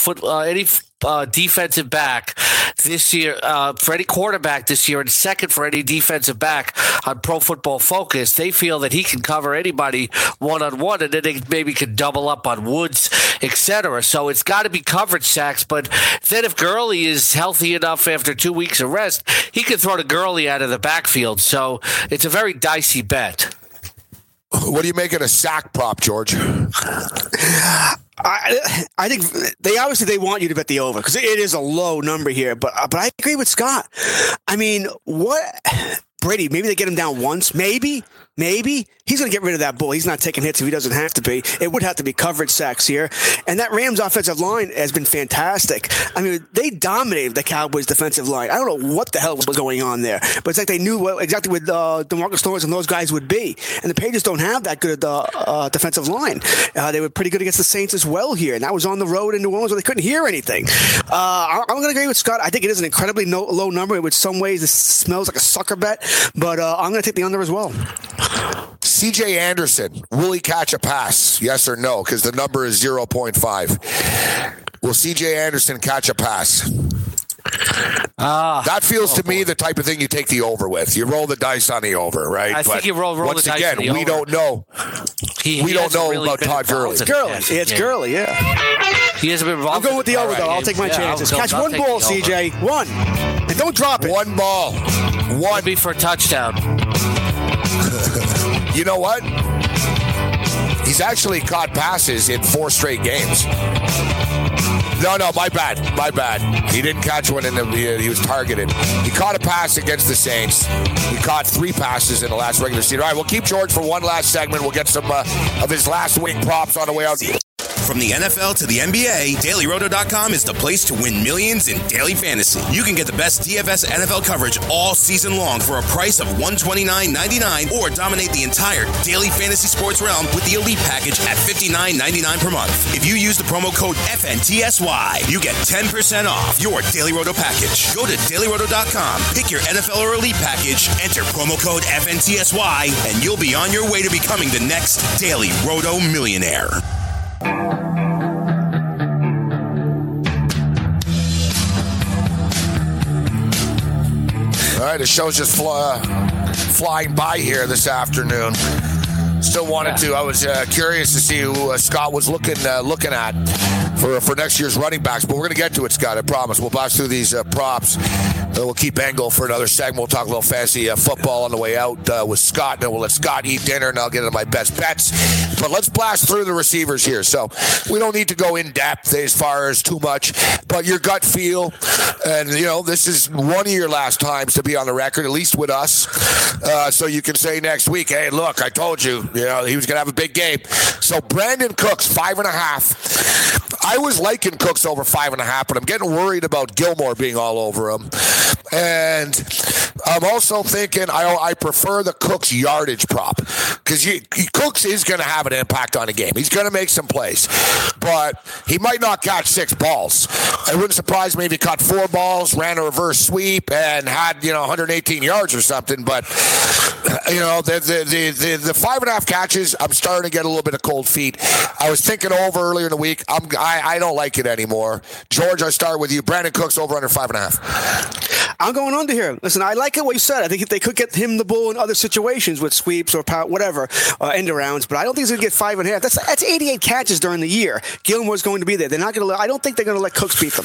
defensive back this year, for any quarterback this year, and second for any defensive back on Pro Football Focus. They feel that he can cover anybody one-on-one, and then they maybe could double up on Woods, etc. So it's got to be coverage sacks. But then if Gurley is healthy enough after 2 weeks of rest, he could throw to Gurley out of the backfield. So it's a very dicey bet. What do you make of a sack prop, George? I think they want you to bet the over, because it is a low number here. But I agree with Scott. I mean, what Brady? Maybe they get him down once. Maybe he's going to get rid of that bull. He's not taking hits if he doesn't have to be. It would have to be coverage sacks here. And that Rams offensive line has been fantastic. I mean, they dominated the Cowboys defensive line. I don't know what the hell was going on there, but it's like they knew exactly what DeMarcus Lawrence and those guys would be. And the Patriots don't have that good defensive line. They were pretty good against the Saints as well here. And that was on the road in New Orleans where they couldn't hear anything. I'm going to agree with Scott. I think it is an incredibly low number. In some ways, it smells like a sucker bet, but I'm going to take the under as well. CJ Anderson, will he catch a pass? Yes or no? Because the number is 0.5. Will CJ Anderson catch a pass? That feels to me the type of thing you take the over with. You roll the dice on the over, right? I think you roll once the dice again, on the we over. don't know. We don't know really about Todd Gurley. It's Gurley, yeah. He hasn't been involved. I'm going with the over, though. I'll take my chances. Catch one ball, CJ. One. And don't drop it. One ball. One. Be for a touchdown. You know what? He's actually caught passes in 4 straight games. No, my bad. He didn't catch one he was targeted. He caught a pass against the Saints. He caught 3 passes in the last regular season. All right, we'll keep George for one last segment. We'll get some of his last week props on the way out. From the NFL to the NBA, DailyRoto.com is the place to win millions in daily fantasy. You can get the best DFS NFL coverage all season long for a price of $129.99 or dominate the entire daily fantasy sports realm with the Elite Package at $59.99 per month. If you use the promo code FNTSY, you get 10% off your Daily Roto package. Go to DailyRoto.com, pick your NFL or Elite Package, enter promo code FNTSY, and you'll be on your way to becoming the next Daily Roto millionaire. All right, the show's just flying by here this afternoon. Still wanted to. I was curious to see who Scott was looking at for next year's running backs, but we're going to get to it, Scott. I promise. We'll blast through these props. We'll keep Engel for another segment. We'll talk a little fantasy football on the way out with Scott, and then we'll let Scott eat dinner, and I'll get into my best bets. But let's blast through the receivers here. So we don't need to go in depth as far as too much, but your gut feel, and this is one of your last times to be on the record, at least with us. So you can say next week, hey, look, I told you, he was going to have a big game. So Brandon Cooks, 5.5. I was liking Cooks over 5.5, but I'm getting worried about Gilmore being all over him. And I'm also thinking I prefer the Cooks yardage prop because Cooks is going to have an impact on the game. He's going to make some plays, but he might not catch 6 balls. It wouldn't surprise me if he caught 4 balls, ran a reverse sweep, and had 118 yards or something. But the 5.5 catches, I'm starting to get a little bit of cold feet. I was thinking over earlier in the week. I don't like it anymore. George, I start with you. Brandon Cooks over under 5.5. I'm going under here. Listen, I like it what you said. I think they could get him the ball in other situations with sweeps or whatever, end arounds, but I don't think he's going to get 5.5. That's 88 catches during the year. Gilmore's going to be there. They're not going to. I don't think they're going to let Cooks beat them.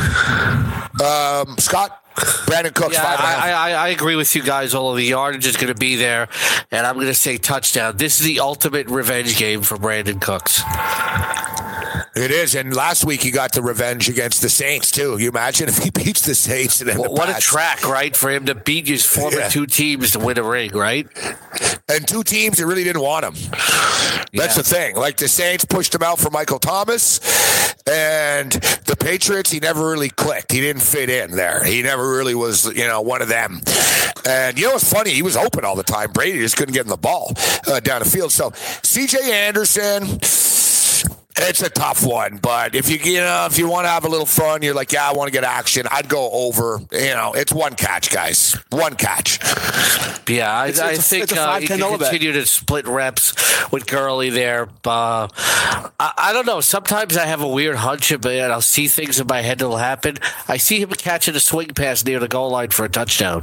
Scott? Brandon Cooks, 5.5. I agree with you guys. All of the yardage is going to be there, and I'm going to say touchdown. This is the ultimate revenge game for Brandon Cooks. It is, and last week he got the revenge against the Saints, too. You imagine if he beats the Saints and what a track, right, for him to beat his former 2 teams to win a ring, right? And 2 teams that really didn't want him. That's the thing. Like the Saints pushed him out for Michael Thomas, and the Patriots, he never really clicked. He didn't fit in there. He never really was, one of them. And what's funny? He was open all the time. Brady just couldn't get him the ball down the field. So C.J. Anderson, it's a tough one, but if you want to have a little fun, you're like, I want to get action, I'd go over. It's 1 catch, guys. 1 catch. Yeah, I think you can continue to split reps with Gurley there. I don't know. Sometimes I have a weird hunch, and I'll see things in my head that'll happen. I see him catching a swing pass near the goal line for a touchdown.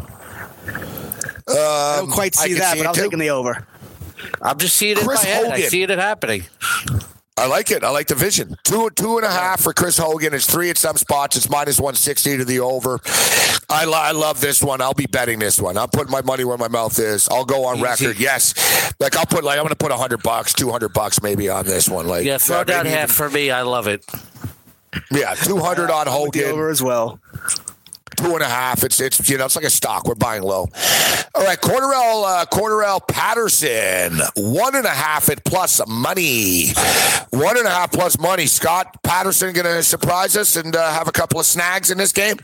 I don't quite see that, but I'm taking the over. I'm just seeing it in my head. I see it happening. I like it. I like the vision. 2.5 for Chris Hogan. It's 3 at some spots. It's -160 to the over. I love this one. I'll be betting this one. I'm putting my money where my mouth is. I'll go on record. Yes. I'm going to put $100, $200 maybe on this one. Throw down half for me. I love it. Yeah, 200 on Hogan. Over as well. 2.5. It's like a stock. We're buying low. All right, Cordarrelle Patterson, 1.5 at plus money. 1.5 plus money. Scott, Patterson going to surprise us and have a couple of snags in this game?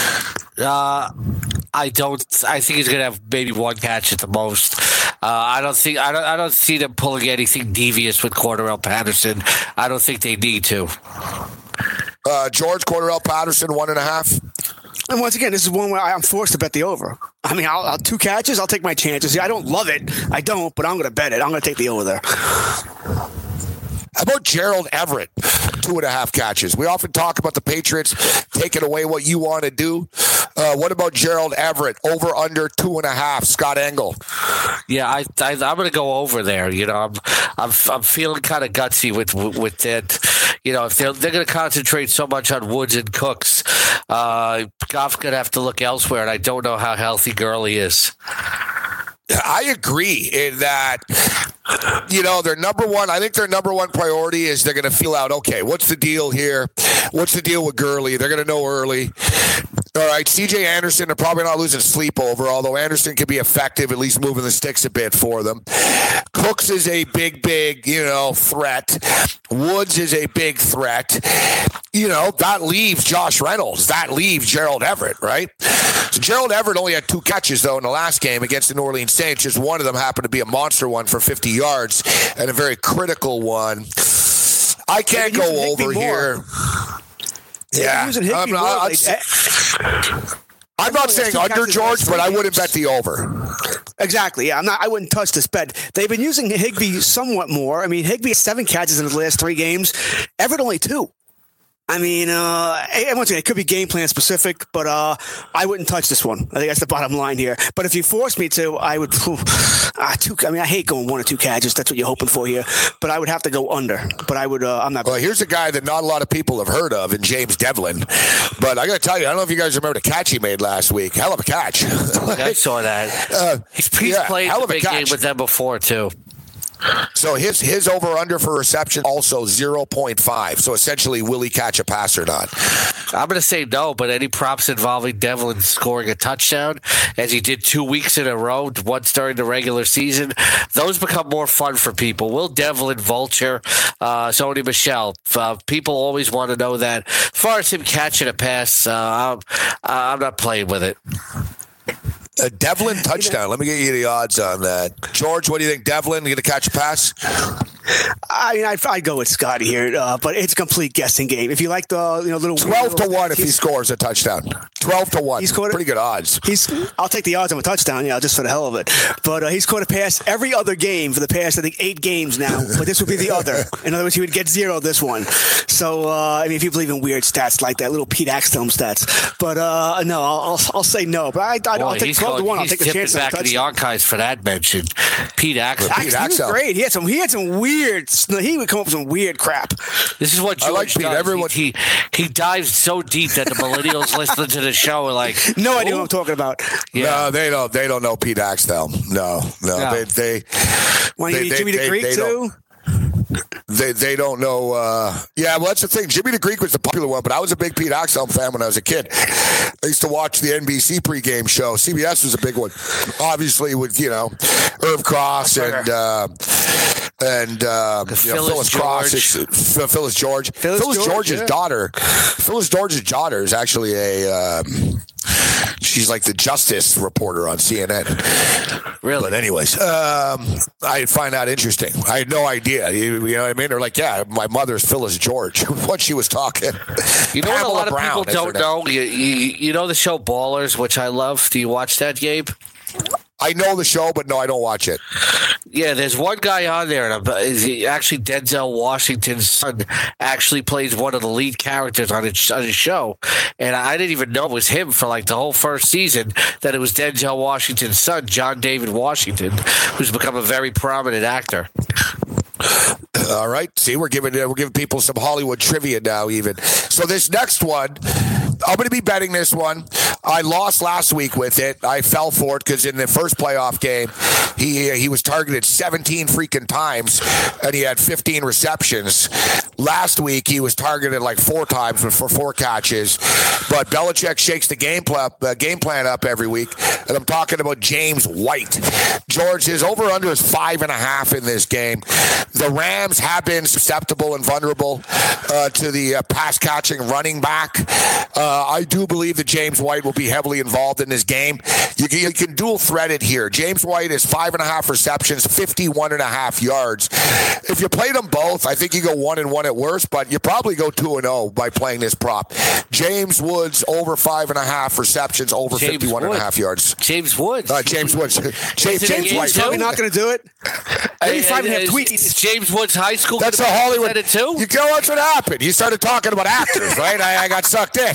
I don't. I think he's going to have maybe 1 catch at the most. I don't see them pulling anything devious with Cordarrelle Patterson. I don't think they need to. George, Cordarrelle Patterson, 1.5. And once again, this is one where I'm forced to bet the over. I mean, I'll 2 catches, I'll take my chances. I don't love it. I don't, but I'm going to bet it. I'm going to take the over there. How about Gerald Everett? 2 2.5 catches. We often talk about the Patriots taking away what you want to do. What about Gerald Everett? Over under 2.5. Scott Engel. Yeah, I'm going to go over there. You know, I'm feeling kind of gutsy with that. You know, if they're going to concentrate so much on Woods and Cooks, Goff's going to have to look elsewhere, and I don't know how healthy Gurley is. I agree in that, you know, I think their number one priority is they're going to feel out, okay, what's the deal here? What's the deal with Gurley? They're going to know early. All right, CJ Anderson, they're probably not losing sleep over, although Anderson can be effective, at least moving the sticks a bit for them. Cooks is a big, you know, threat. Woods is a big threat. You know, that leaves Josh Reynolds. That leaves Gerald Everett, right? So Gerald Everett only had 2 catches, though, in the last game against the New Orleans Saints. Just one of them happened to be a monster one for 50 yards and a very critical one. I can't go over here. Yeah. I'm not saying under, George, but I wouldn't bet the over. Exactly. Yeah, I wouldn't touch this bet. They've been using Higbee somewhat more. I mean, Higbee has 7 catches in his last 3 games. Everett only 2. I mean, once again, it could be game plan specific, but I wouldn't touch this one. I think that's the bottom line here. But if you force me to, I would. I hate going 1 or 2 catches. That's what you're hoping for here. But I would have to go under. But I would. I'm not. Well, here's a guy that not a lot of people have heard of, in James Devlin. But I got to tell you, I don't know if you guys remember the catch he made last week. Hell of a catch. I saw that. He's played a big game with them before too. So his over-under for reception also 0.5. So essentially, will he catch a pass or not? I'm going to say no, but any props involving Devlin scoring a touchdown, as he did 2 weeks in a row, once during the regular season, those become more fun for people. Will Devlin vulture Sony Michel? People always want to know that. As far as him catching a pass, I'm not playing with it. A Devlin touchdown. Let me get you the odds on that. George, what do you think? Devlin going to catch a pass? I mean, I'd go with Scotty here, but it's a complete guessing game. If you like the little 12-1 if he scores a touchdown. 12-1. He's caught pretty good odds. I'll take the odds on a touchdown, just for the hell of it. But he's caught a pass every other game for the past, I think, 8 games now. But this would be the other. In other words, he would get 0 this one. So I mean, if you believe in weird stats like that, little Pete Axtome stats. But no, I'll say no. But I'll take 12-1. I'll take the chance. Back in the archives for that mention. Pete Axtome. He was great. He had some weird. He would come up with some weird crap. This is what George does. Everyone, he dives so deep that the millennials listening to the show are like, no idea what I'm talking about. Yeah. No, they don't know Pete Axtome. No. They Jimmy the Greek too. They don't know. Well, that's the thing. Jimmy the Greek was the popular one, but I was a big Pete Axtome fan when I was a kid. I used to watch the NBC pregame show. CBS was a big one, obviously, with Irv Cross and Phyllis Cross, Phyllis George. Phyllis George's daughter. Phyllis George's daughter is actually she's like the justice reporter on CNN. Really? But anyways, I find that interesting. I had no idea. You know what I mean? They're like, yeah, my mother's Phyllis George. What she was talking. You know what a lot of people don't know? You know the show Ballers, which I love. Do you watch that, Gabe? I know the show, but no, I don't watch it. Yeah, there's one guy on there, and actually Denzel Washington's son actually plays one of the lead characters on his show. And I didn't even know it was him for like the whole first season, that it was Denzel Washington's son, John David Washington, who's become a very prominent actor. All right. See, we're giving people some Hollywood trivia now even. So this next one, I'm going to be betting this one. I lost last week with it. I fell for it because in the first playoff game, he was targeted 17 freaking times, and he had 15 receptions. Last week, he was targeted like 4 times for 4 catches. But Belichick shakes the game plan up every week, and I'm talking about James White. George, his over-under is 5.5 in this game. The Rams have been susceptible and vulnerable to the pass-catching running back. I do believe that James White will be heavily involved in this game. You can dual thread it here. James White is 5.5 receptions, 51.5 yards. If you play them both, I think you go 1-1 at worst, but you probably go 2-0 by playing this prop. James Woods over 5.5 receptions, over 51.5 yards. James Woods. James Woods. James White. Probably not going to do it. 85.5 tweets. James Woods High School. That's a Hollywood. It too? You know what's what happened? You started talking about actors, right? I got sucked in.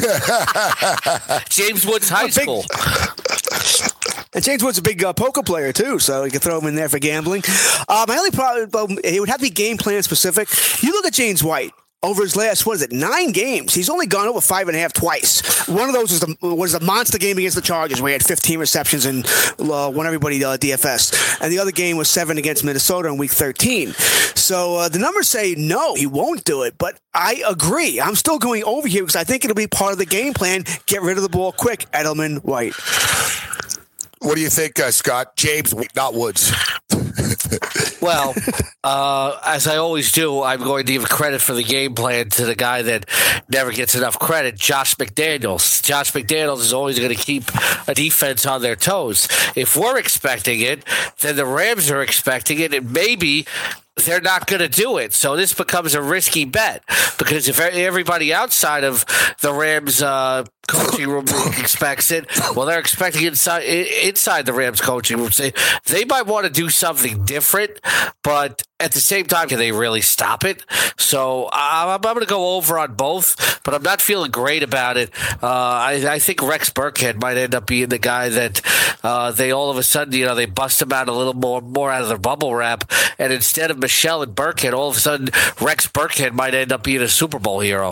James Woods High School. And James Woods is a big poker player, too, so you can throw him in there for gambling. My only problem, it would have to be game plan specific. You look at James White. Over his last, 9 games, he's only gone over 5.5 twice. One of those was a monster game against the Chargers where he had 15 receptions and won everybody DFS. And the other game was 7 against Minnesota in Week 13. So the numbers say no, he won't do it. But I agree. I'm still going over here because I think it'll be part of the game plan. Get rid of the ball quick, Edelman, White. What do you think, Scott? James, not Woods. Well, as I always do, I'm going to give credit for the game plan to the guy that never gets enough credit, Josh McDaniels. Josh McDaniels is always going to keep a defense on their toes. If we're expecting it, then the Rams are expecting it, and maybe they're not going to do it. So this becomes a risky bet because if everybody outside of the Rams coaching room expects it, well, they're expecting inside the Rams coaching room. They might want to do something different, but at the same time, can they really stop it? So I'm going to go over on both, but I'm not feeling great about it. I think Rex Burkhead might end up being the guy that they all of a sudden, they bust him out a little more out of their bubble wrap, and instead of Michelle and Burkhead, all of a sudden Rex Burkhead might end up being a Super Bowl hero.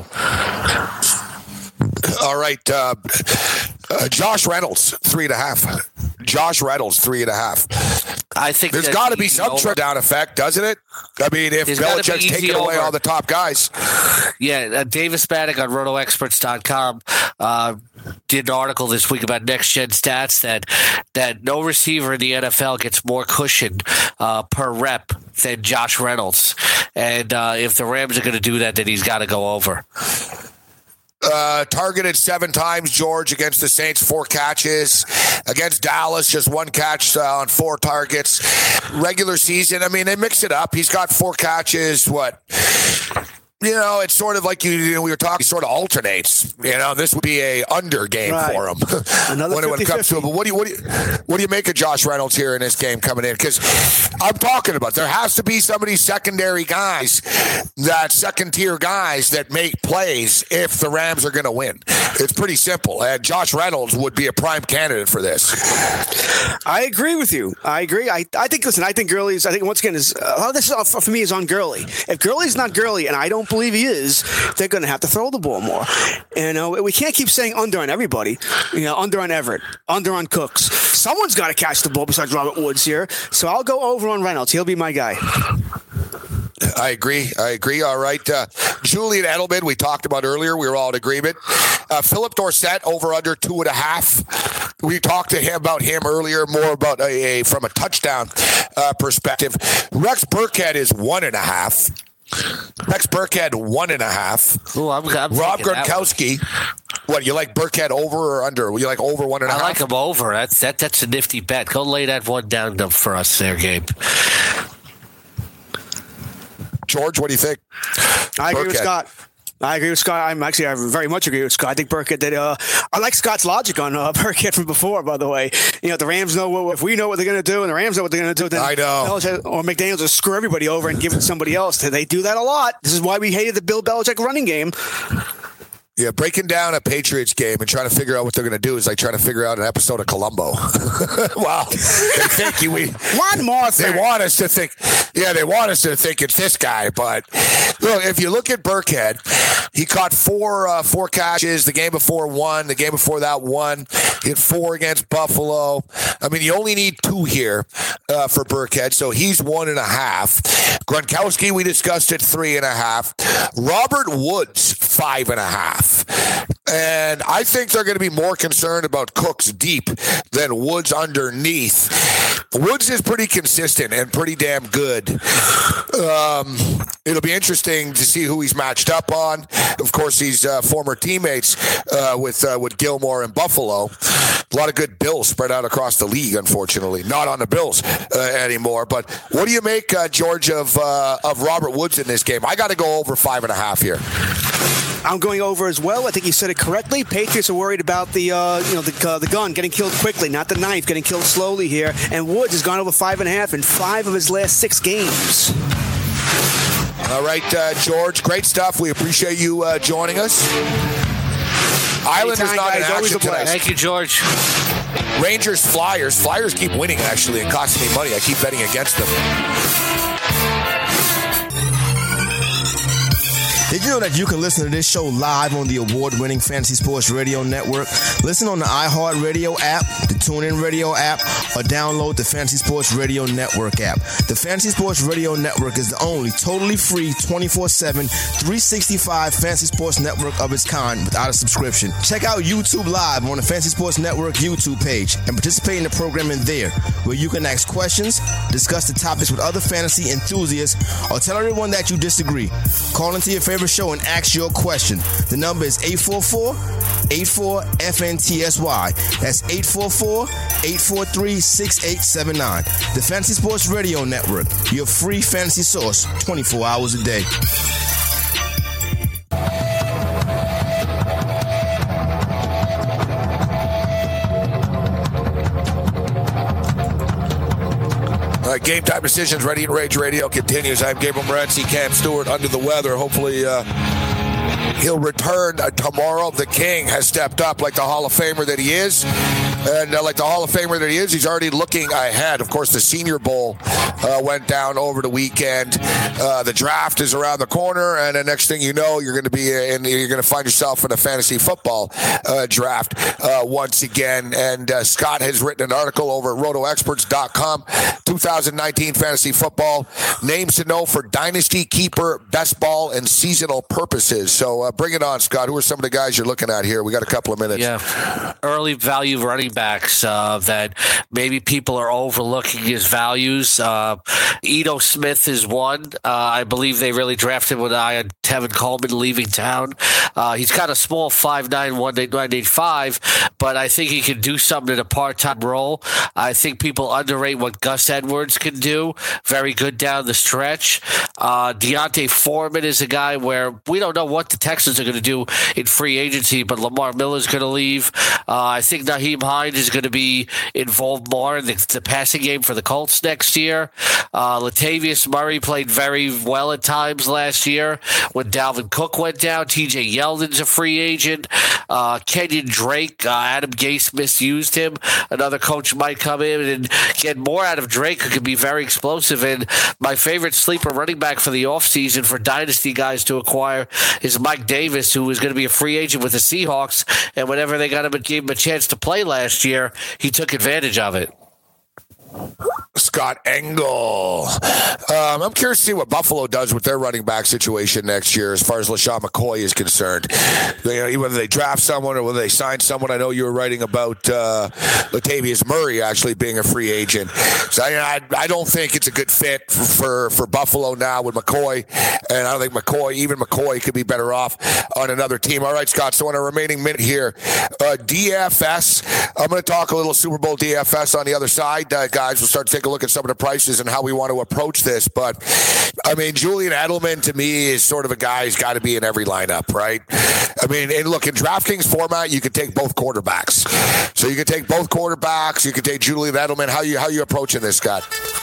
All right. Josh Reynolds, 3.5. Josh Reynolds, 3.5. I think there's got to be some trickle down effect, doesn't it? I mean, if Belichick's taking away all the top guys. Yeah, Davis Maddock on RotoExperts.com did an article this week about next-gen stats that no receiver in the NFL gets more cushion per rep than Josh Reynolds. And if the Rams are going to do that, then he's got to go over. Targeted 7 times, George, against the Saints, 4 catches. Against Dallas, just 1 catch on 4 targets. Regular season, I mean, they mix it up. He's got 4 catches, it's sort of like we were talking, sort of alternates. This would be a under game for him. Another when it comes to it. But what do you make of Josh Reynolds here in this game coming in? Because I'm talking about there has to be some of these secondary guys, that second tier guys that make plays if the Rams are going to win. It's pretty simple, and Josh Reynolds would be a prime candidate for this. I agree with you. I agree. I think Gurley's. I think once again this for me is on Gurley. If Gurley's not Gurley, and I don't believe he is, they're going to have to throw the ball more. We can't keep saying under on everybody. Under on Everett, under on Cooks. Someone's got to catch the ball besides Robert Woods here. So I'll go over on Reynolds. He'll be my guy. I agree. All right. Julian Edelman, we talked about earlier. We were all in agreement. Philip Dorsett, over under 2.5. We talked to him about him earlier, more about from a touchdown perspective. Rex Burkhead is 1.5. Rex Burkhead, 1.5. Ooh, I'm Rob Gronkowski. What, you like Burkhead over or under? You like over 1.5? I like him over. That's a nifty bet. Go lay that one down for us there, Gabe. George, what do you think? I agree with Scott. I very much agree with Scott. I think Burkhead did. I like Scott's logic on Burkhead from before, by the way. The Rams know if we know what they're going to do and the Rams know what they're going to do, then I know. Belichick or McDaniels will screw everybody over and give it to somebody else. They do that a lot. This is why we hated the Bill Belichick running game. Yeah, breaking down a Patriots game and trying to figure out what they're going to do is like trying to figure out an episode of Columbo. Wow. They think one more thing. They want us to think it's this guy. But look, if you look at Burkhead, he caught 4 catches. The game before 1. The game before that 1. He had 4 against Buffalo. I mean, you only need 2 here for Burkhead, so he's 1.5. Gronkowski, we discussed it, 3.5. Robert Woods, 5.5. And I think they're going to be more concerned about Cooks deep than Woods underneath. Woods is pretty consistent and pretty damn good. It'll be interesting to see who he's matched up on. Of course, he's former teammates with Gilmore in Buffalo. A lot of good Bills spread out across the league, unfortunately. Not on the Bills anymore. But what do you make, George, of Robert Woods in this game? I got to go over 5.5 here. I'm going over as well. I think you said it correctly. Patriots are worried about the gun getting killed quickly, not the knife getting killed slowly here. And Woods has gone over 5.5 in 5 of his last 6 games. All right, George, great stuff. We appreciate you joining us. Island is not in action today. Thank you, George. Rangers, Flyers. Flyers keep winning, actually, and costing me money. I keep betting against them. Did you know that you can listen to this show live on the award-winning Fantasy Sports Radio Network? Listen on the iHeartRadio app, the TuneIn Radio app, or download the Fantasy Sports Radio Network app. The Fantasy Sports Radio Network is the only totally free 24/7, 365 Fantasy Sports Network of its kind without a subscription. Check out YouTube Live on the Fantasy Sports Network YouTube page and participate in the programming there, where you can ask questions, discuss the topics with other fantasy enthusiasts, or tell everyone that you disagree. Call into your favorite show and ask your question. The number is 844-84-FNTSY. That's 844-843-6879. The Fantasy Sports Radio Network, your free fantasy source 24 hours a day. Game Time Decisions, Ready and Rage Radio continues. I'm Gabriel Morency, Cam Stewart under the weather. Hopefully he'll return tomorrow. The King has stepped up like the Hall of Famer that he is. And like the Hall of Famer that he is, he's already looking ahead. Of course, the Senior Bowl went down over the weekend. The draft is around the corner, and the next thing you know, you're going to find yourself in a fantasy football draft once again. And Scott has written an article over at RotoExperts.com, 2019 fantasy football names to know for dynasty, keeper, best ball, and seasonal purposes. So bring it on, Scott. Who are some of the guys you're looking at here? We got a couple of minutes. Yeah, early value running backs that maybe people are overlooking his values. Ito Smith is one. I believe they really drafted with an eye on Tevin Coleman leaving town. He's got a small 5'9", 185, but I think he can do something in a part-time role. I think people underrate what Gus Edwards can do. Very good down the stretch. Deontay Foreman is a guy where we don't know what the Texans are going to do in free agency, but Lamar Miller's going to leave. I think Naheem Hines is going to be involved more in the passing game for the Colts next year. Latavius Murray played very well at times last year when Dalvin Cook went down. TJ Yeldon's a free agent. Kenyon Drake, Adam Gase misused him. Another coach might come in and get more out of Drake, who can be very explosive. And my favorite sleeper running back for the offseason for dynasty guys to acquire is Mike Davis, who is going to be a free agent with the Seahawks. And whenever they got him and gave him a chance to play last year, he took advantage of it. Scott Engel. I'm curious to see what Buffalo does with their running back situation next year as far as LaShawn McCoy is concerned. Whether they draft someone or whether they sign someone. I know you were writing about Latavius Murray actually being a free agent. So I don't think it's a good fit for Buffalo now with McCoy. And I don't think McCoy could be better off on another team. All right, Scott, so in a remaining minute here, DFS. I'm going to talk a little Super Bowl DFS on the other side, guys. We'll start to take a look at some of the prices and how we want to approach this. But, I mean, Julian Edelman, to me, is sort of a guy who's got to be in every lineup, right? I mean, and look, in DraftKings format, you can take both quarterbacks. So you can take both quarterbacks. You can take Julian Edelman. How you approaching this, Scott?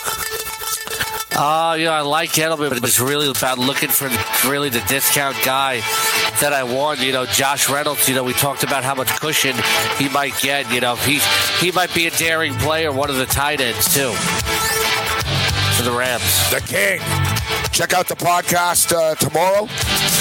I like Edelman, but it's really about looking for really the discount guy that I want. Josh Reynolds, we talked about how much cushion he might get. He might be a daring player, one of the tight ends, too, for the Rams. The King. Check out the podcast tomorrow.